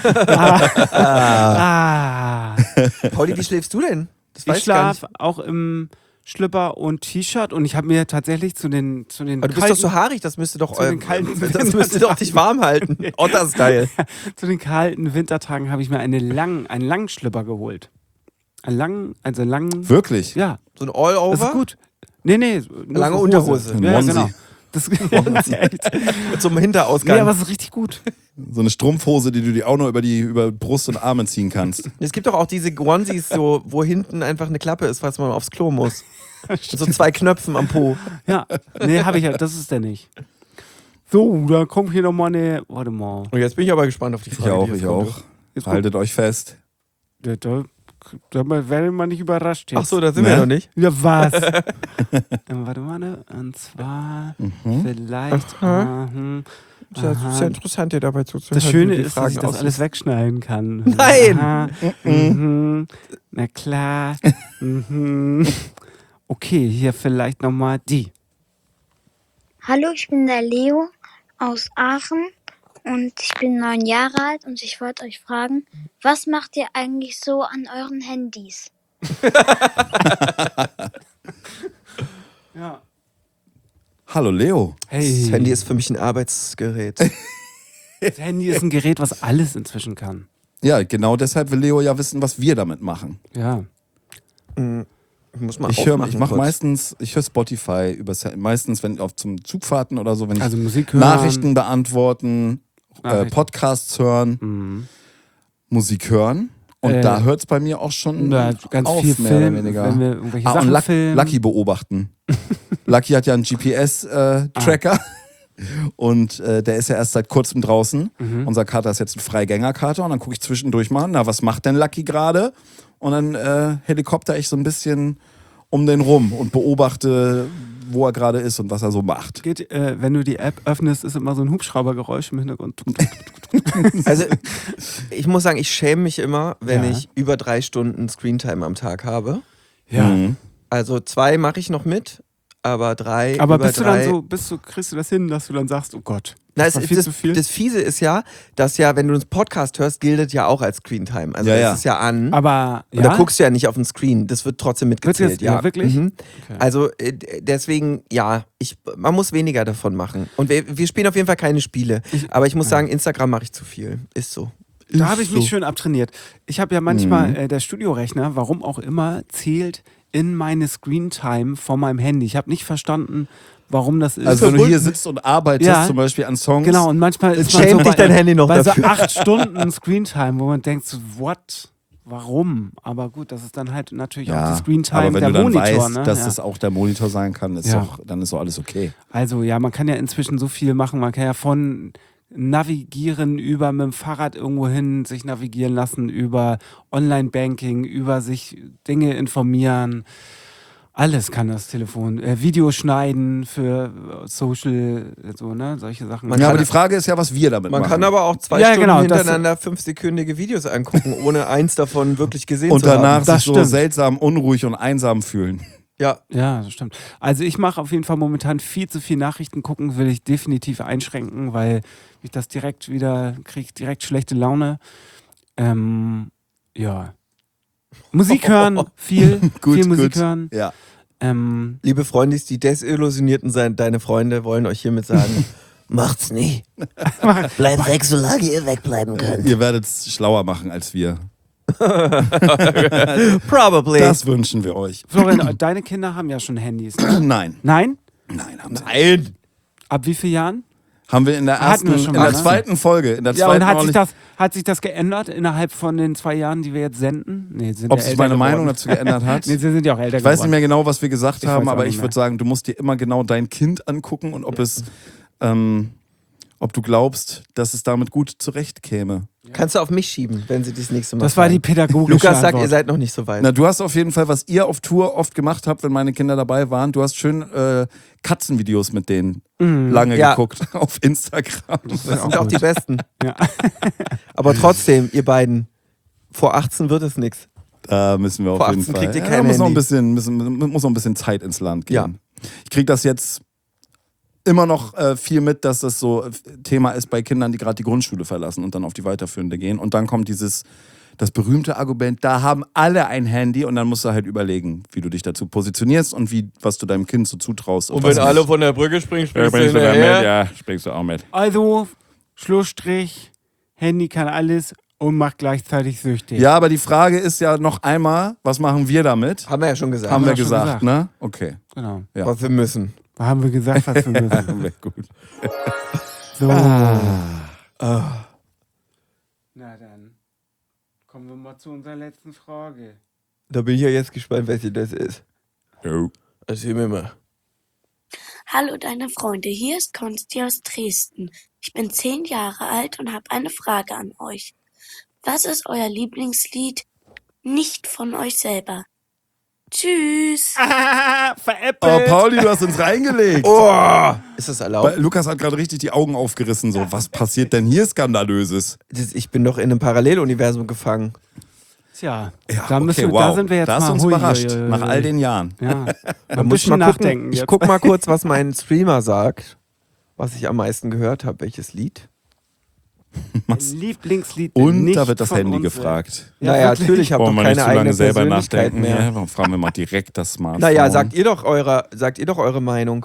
Ah. ah. Pauli, wie schläfst du denn? Das weiß Ich ich gar nicht. schlafe auch im Schlüpper und T-Shirt und ich habe mir tatsächlich zu den zu den Aber du bist kalten, doch so haarig, das müsste doch, Zu den ähm, kalten das müsste doch dich warm halten. Otter-Style. zu den kalten Wintertagen habe ich mir eine lang, einen langen Schlüpper geholt. Einen langen, also langen. Wirklich? Ja, So ein das All-Over ist gut. Nee, nee, nur Lange so Unterhose. Ein Ja, ja, Onesie. genau. Das, ja, das ist echt. mit so einem Nee, Hinterausgang. aber es ist richtig gut. So eine Strumpfhose, die du dir auch noch über die über Brust und Arme ziehen kannst. es gibt doch auch diese Onesies, so, wo hinten einfach eine Klappe ist, falls man aufs Klo muss. Mit so zwei Knöpfen am Po. Ja, nee, habe ich ja, das ist der nicht. So, da kommt hier nochmal eine, warte mal. Und jetzt bin ich aber gespannt auf die Ich Frage. auch, die jetzt ich kommt. auch. Jetzt kommt- Haltet euch fest. Da, da, da werden wir nicht überrascht jetzt. Ach so, da sind Ne? wir noch nicht. Ja, was? ähm, warte mal, ne? Und zwar vielleicht. Aha. Äh, hm, Das ist ja aha. sehr interessant, dir dabei zuzuhören. Das wie Schöne du die ist, dass Fragen ich das aussuchst. alles wegschneiden kann. Nein! Aha. Mhm. Na klar. Mhm. Okay, hier vielleicht nochmal die. Hallo, ich bin der Leo aus Aachen und ich bin neun Jahre alt und ich wollte euch fragen, was macht ihr eigentlich so an euren Handys? Ja. Hallo Leo. Hey, Das Handy ist für mich ein Arbeitsgerät. das Handy ist ein Gerät, was alles inzwischen kann. Ja, genau deshalb will Leo ja wissen, was wir damit machen. Ja. Ich muss mal Ich höre, aufmachen ich mache kurz. meistens, ich höre Spotify übers, meistens, wenn auf zum Zugfahrten oder so, wenn ich Also Musik hören. Nachrichten beantworten, äh, Nachrichten. Podcasts hören, Mhm. Musik hören. Und Äh, da hört es bei mir auch schon Na, ganz auf, viel mehr Film, oder weniger. wenn wir irgendwelche Ah, Sachen und Luck, filmen. Lucky beobachten. Lucky hat ja einen G P S-Tracker. Ah. Und äh, der ist ja erst seit kurzem draußen. Mhm. Unser Kater ist jetzt ein Freigängerkater. Und dann gucke ich zwischendurch mal, na, was macht denn Lucky gerade? Und dann äh, helikopter ich so ein bisschen um den rum und beobachte, wo er gerade ist und was er so macht. Geht, äh, wenn du die App öffnest, ist immer so ein Hubschraubergeräusch im Hintergrund. Also ich muss sagen, ich schäme mich immer, wenn Ja. ich über drei Stunden Screentime am Tag habe. Ja. Mhm. Also zwei mache ich noch mit, aber drei Aber über bist du drei... dann so, bist du, kriegst du das hin, dass du dann sagst, oh Gott, Na, das es war ist viel das, zu viel? das Fiese ist ja, dass ja, wenn du einen Podcast hörst, gilt es ja auch als Screentime. Also Ja, es ja. ist ja an. Aber, Und ja? da guckst du ja nicht auf den Screen. Das wird trotzdem mitgezählt. jetzt- ja, wirklich? Mhm. Okay. Also äh, d- deswegen, ja, ich, man muss weniger davon machen. Und wir, wir spielen auf jeden Fall keine Spiele. Aber ich muss sagen, Instagram mache ich zu viel. Ist so. Ist Da habe ich mich so. schön abtrainiert. Ich habe ja manchmal, Mhm. äh, der Studiorechner, warum auch immer, zählt in meine Screentime von meinem Handy. Ich habe nicht verstanden, warum das ist. Also wenn du hier sitzt und arbeitest, Ja. zum Beispiel an Songs. Genau, und manchmal ist man schämt so dich bei, dein Handy noch bei dafür. so acht Stunden Screentime, wo man denkt, so, what? Warum? Aber gut, das ist dann halt natürlich auch Ja, die Screentime aber wenn der du dann Monitor. weißt, ne? dass ja. das auch der Monitor sein kann, ist Ja. doch, dann ist doch alles okay. Also ja, man kann ja inzwischen so viel machen. Man kann ja von navigieren über mit dem Fahrrad irgendwo hin sich navigieren lassen, über Online-Banking, über sich Dinge informieren. Alles kann das Telefon. Äh, Video schneiden für äh, Social, so, ne, solche Sachen. Man ja, kann- aber die Frage ist ja, was wir damit Man machen. kann aber auch zwei Ja, Stunden genau, das- hintereinander fünfsekündige Videos angucken, ohne eins davon wirklich gesehen und zu haben. danach Das sich so stimmt. seltsam, unruhig und einsam fühlen. Ja, Ja, das stimmt. Also ich mache auf jeden Fall momentan viel zu viel Nachrichten gucken, will ich definitiv einschränken, weil ich das direkt wieder, kriege direkt schlechte Laune. Ähm, ja. Musik hören, viel, Gut, viel Musik gut. hören. Ja. Ähm, liebe Freundis, die Desillusionierten sein, deine Freunde wollen euch hiermit sagen, macht's nie. Bleibt weg, solange ihr wegbleiben könnt. Ihr werdet es schlauer machen als wir. Probably. Das wünschen wir euch. Florian, deine Kinder haben ja schon Handys. Ne? Nein. Nein? Nein, haben sie nicht. Nein. Ab wie vielen Jahren? Haben wir in der Hatten ersten, wir schon in mal, der ne? zweiten Folge, in der Ja, zweiten und hat auch sich, nicht- das, hat sich das geändert innerhalb von den zwei Jahren, die wir jetzt senden? Nee, sie sind ob ja sich älter meine geworden. Meinung dazu geändert hat. Nee, sie sind ja auch älter Ich weiß nicht geworden. mehr genau, was wir gesagt Ich haben, weiß auch aber nicht ich mehr. würde sagen, du musst dir immer genau dein Kind angucken und ob es, ähm, ob du glaubst, dass es damit gut zurechtkäme. Kannst du auf mich schieben, wenn sie das nächste Mal Das war die fragen. pädagogische Lukas sagt, Antwort. ihr seid noch nicht so weit. Na, du hast auf jeden Fall, was ihr auf Tour oft gemacht habt, wenn meine Kinder dabei waren, du hast schön äh, Katzenvideos mit denen Mhm. lange Ja. geguckt auf Instagram. Das sind auch die besten. Ja. Aber trotzdem, ihr beiden, vor achtzehn wird es nichts. Da müssen wir auf Vor jeden achtzehn Fall. kriegt ihr Ja, kein da muss noch ein Handy. bisschen, müssen, muss noch ein bisschen Zeit ins Land gehen. Ja. Ich kriege das jetzt immer noch äh, viel mit, dass das so äh, Thema ist bei Kindern, die gerade die Grundschule verlassen und dann auf die weiterführende gehen. Und dann kommt dieses, das berühmte Argument, da haben alle ein Handy und dann musst du halt überlegen, wie du dich dazu positionierst und wie, was du deinem Kind so zutraust. Und was wenn alle nicht. von der Brücke springen, springst du springst du da hinterher. mit? Ja, springst du auch mit. Also, Schlussstrich, Handy kann alles und macht gleichzeitig süchtig. Ja, aber die Frage ist ja noch einmal, was machen wir damit? Haben wir ja schon gesagt. Haben wir wir schon gesagt, gesagt. ne? Okay. Genau. Ja. Was wir müssen. Da haben wir gesagt, was wir müssen. Wäre gut. So. Ah. Na dann, kommen wir mal zu unserer letzten Frage. Da bin ich ja jetzt gespannt, welche das ist. Jo. Erzähl mir mal. Hallo deine Freunde, hier ist Konsti aus Dresden. Ich bin zehn Jahre alt und habe eine Frage an euch. Was ist euer Lieblingslied nicht von euch selber? Tschüss. Veräppelt. Oh, Pauli, du hast uns reingelegt. Oh, ist das erlaubt? Weil Lukas hat gerade richtig die Augen aufgerissen. So, was passiert denn hier Skandalöses? Das, ich bin doch in einem Paralleluniversum gefangen. Tja, Ja, da, müssen, okay, wir- da wow. sind wir jetzt Da hast mal du uns hui, überrascht, hui, hui, nach hui. all den Jahren. Ja, Da ein muss ich bisschen mal gucken. nachdenken Ich jetzt. guck mal kurz, was mein Streamer sagt, was ich am meisten gehört habe. Welches Lied? Was? Lieblingslied. Und nicht da wird das von Handy uns. gefragt. Ja, naja, wirklich? natürlich, ich habe Wollen doch wir nicht keine zu lange eigene selber Persönlichkeit nachdenken? mehr. Ja, dann fragen wir mal direkt das Smartphone. Naja, sagt ihr doch eure, sagt ihr doch eure Meinung.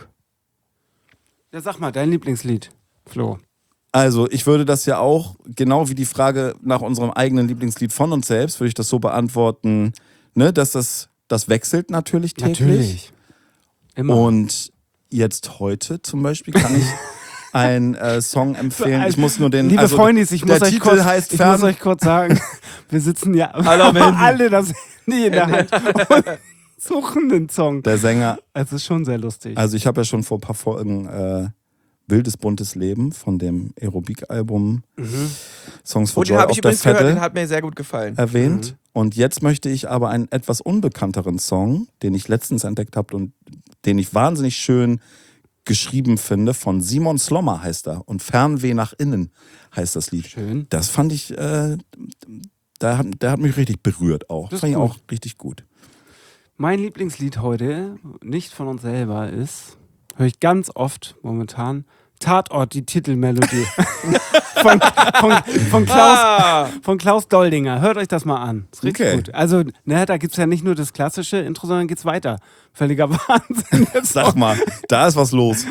Ja, sag mal, dein Lieblingslied, Flo. Also, ich würde das ja auch, genau wie die Frage nach unserem eigenen Lieblingslied von uns selbst, würde ich das so beantworten, ne, dass das, das wechselt natürlich täglich. Natürlich. Immer. Und jetzt heute zum Beispiel kann ich einen äh, Song empfehlen. Ich muss nur den. Liebe also, Freundis, ich der muss, euch Titel kurz, heißt ich Fern- muss euch kurz sagen, wir sitzen ja Alle am Handy. alle das Handy in der Hand und suchen den Song. Der Sänger. Es ist schon sehr lustig. Also ich habe ja schon vor ein paar Folgen äh, Wildes buntes Leben von dem Aerobik-Album Mhm. Songs for Oh, den Joy habe ich auf der übrigens gehört, Vettel den hat mir sehr gut gefallen. erwähnt. Mhm. Und jetzt möchte ich aber einen etwas unbekannteren Song, den ich letztens entdeckt habe und den ich wahnsinnig schön geschrieben finde, von Simon Slommer heißt er. Und Fernweh nach innen heißt das Lied. Schön. Das fand ich, äh, der, hat, der hat mich richtig berührt auch. Das ist fand ich gut. auch richtig gut. Mein Lieblingslied heute, nicht von uns selber, ist, höre ich ganz oft momentan, Tatort, die Titelmelodie. von, von, von, Klaus, Ah, von Klaus Doldinger. Hört euch das mal an. Ist richtig Okay. gut. Also, ne, da gibt es ja nicht nur das klassische Intro, sondern geht's weiter. Völliger Wahnsinn. Sag mal, da ist was los.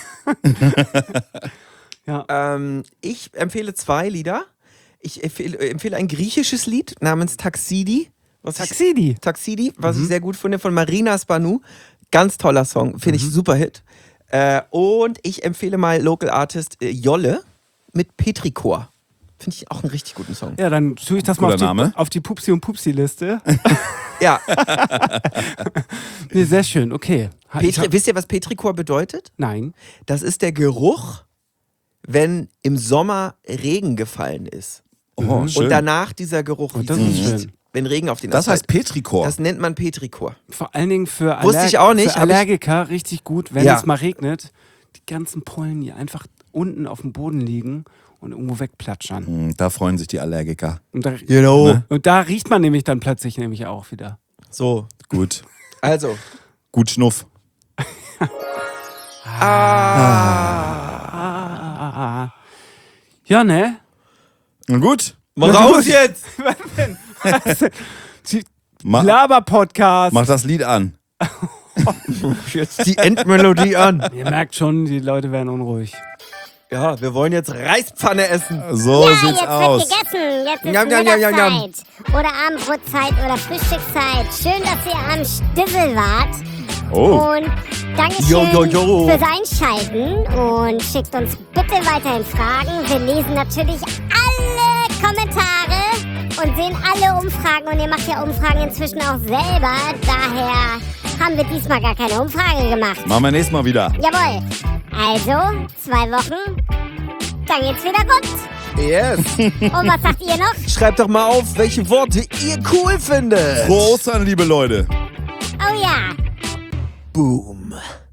Ja. ähm, ich empfehle zwei Lieder. Ich empfehle, empfehle ein griechisches Lied namens Taxidi. Was Taxidi. Ich, Taxidi, was ich sehr gut finde, von Marina Spanu. Ganz toller Song, finde ich super Hit. Äh, und ich empfehle mal Local Artist äh, Jolle mit Petrichor. Finde ich auch einen richtig guten Song. Ja, dann tue ich das mal Guter auf die, Name. auf die Pupsi- und Pupsi-Liste. Ja, Nee, sehr schön, okay. Ha- ich Petri hab- wisst ihr, was Petrichor bedeutet? Nein. Das ist der Geruch, wenn im Sommer Regen gefallen ist. Oh, schön. Und danach dieser Geruch, Oh, wie das es ist riecht, schön. wenn Regen auf den Das heißt Asphalt. Petrichor. Das nennt man Petrichor. Vor allen Dingen für, Wusste ich auch nicht, für hab ich- Allergiker richtig gut, wenn Ja. es mal regnet, die ganzen Pollen, die einfach unten auf dem Boden liegen und irgendwo wegplatschern. Hm, Da freuen sich die Allergiker. Und da, Genau. Ne? und da riecht man nämlich dann plötzlich nämlich auch wieder. So, Gut. also. Gut Schnuff. Ah. Ah. Ja, ne? Na gut. Mal raus jetzt! Die Ma Laber-Podcast. mach das Lied an. Jetzt die Endmelodie an. Ihr merkt schon, die Leute werden unruhig. Ja, wir wollen jetzt Reispfanne essen. So Ja, sieht's jetzt aus. wird gegessen. Jetzt ist Njam, njam, njam, njam, njam. Mittagszeit. Oder Abendbrotzeit oder Frühstückszeit. Schön, dass ihr am Stissel wart. Oh. Und Dankeschön Jo, jo, jo. fürs Einschalten. Und schickt uns bitte weiterhin Fragen. Wir lesen natürlich alle Kommentare und sehen alle Umfragen. Und ihr macht ja Umfragen inzwischen auch selber. Daher haben wir diesmal gar keine Umfrage gemacht. Machen wir nächstes Mal wieder. Jawohl. Also, zwei Wochen. Dann geht's wieder gut. Yes. Und was sagt ihr noch? Schreibt doch mal auf, welche Worte ihr cool findet. Prost an, liebe Leute. Oh ja. Boom.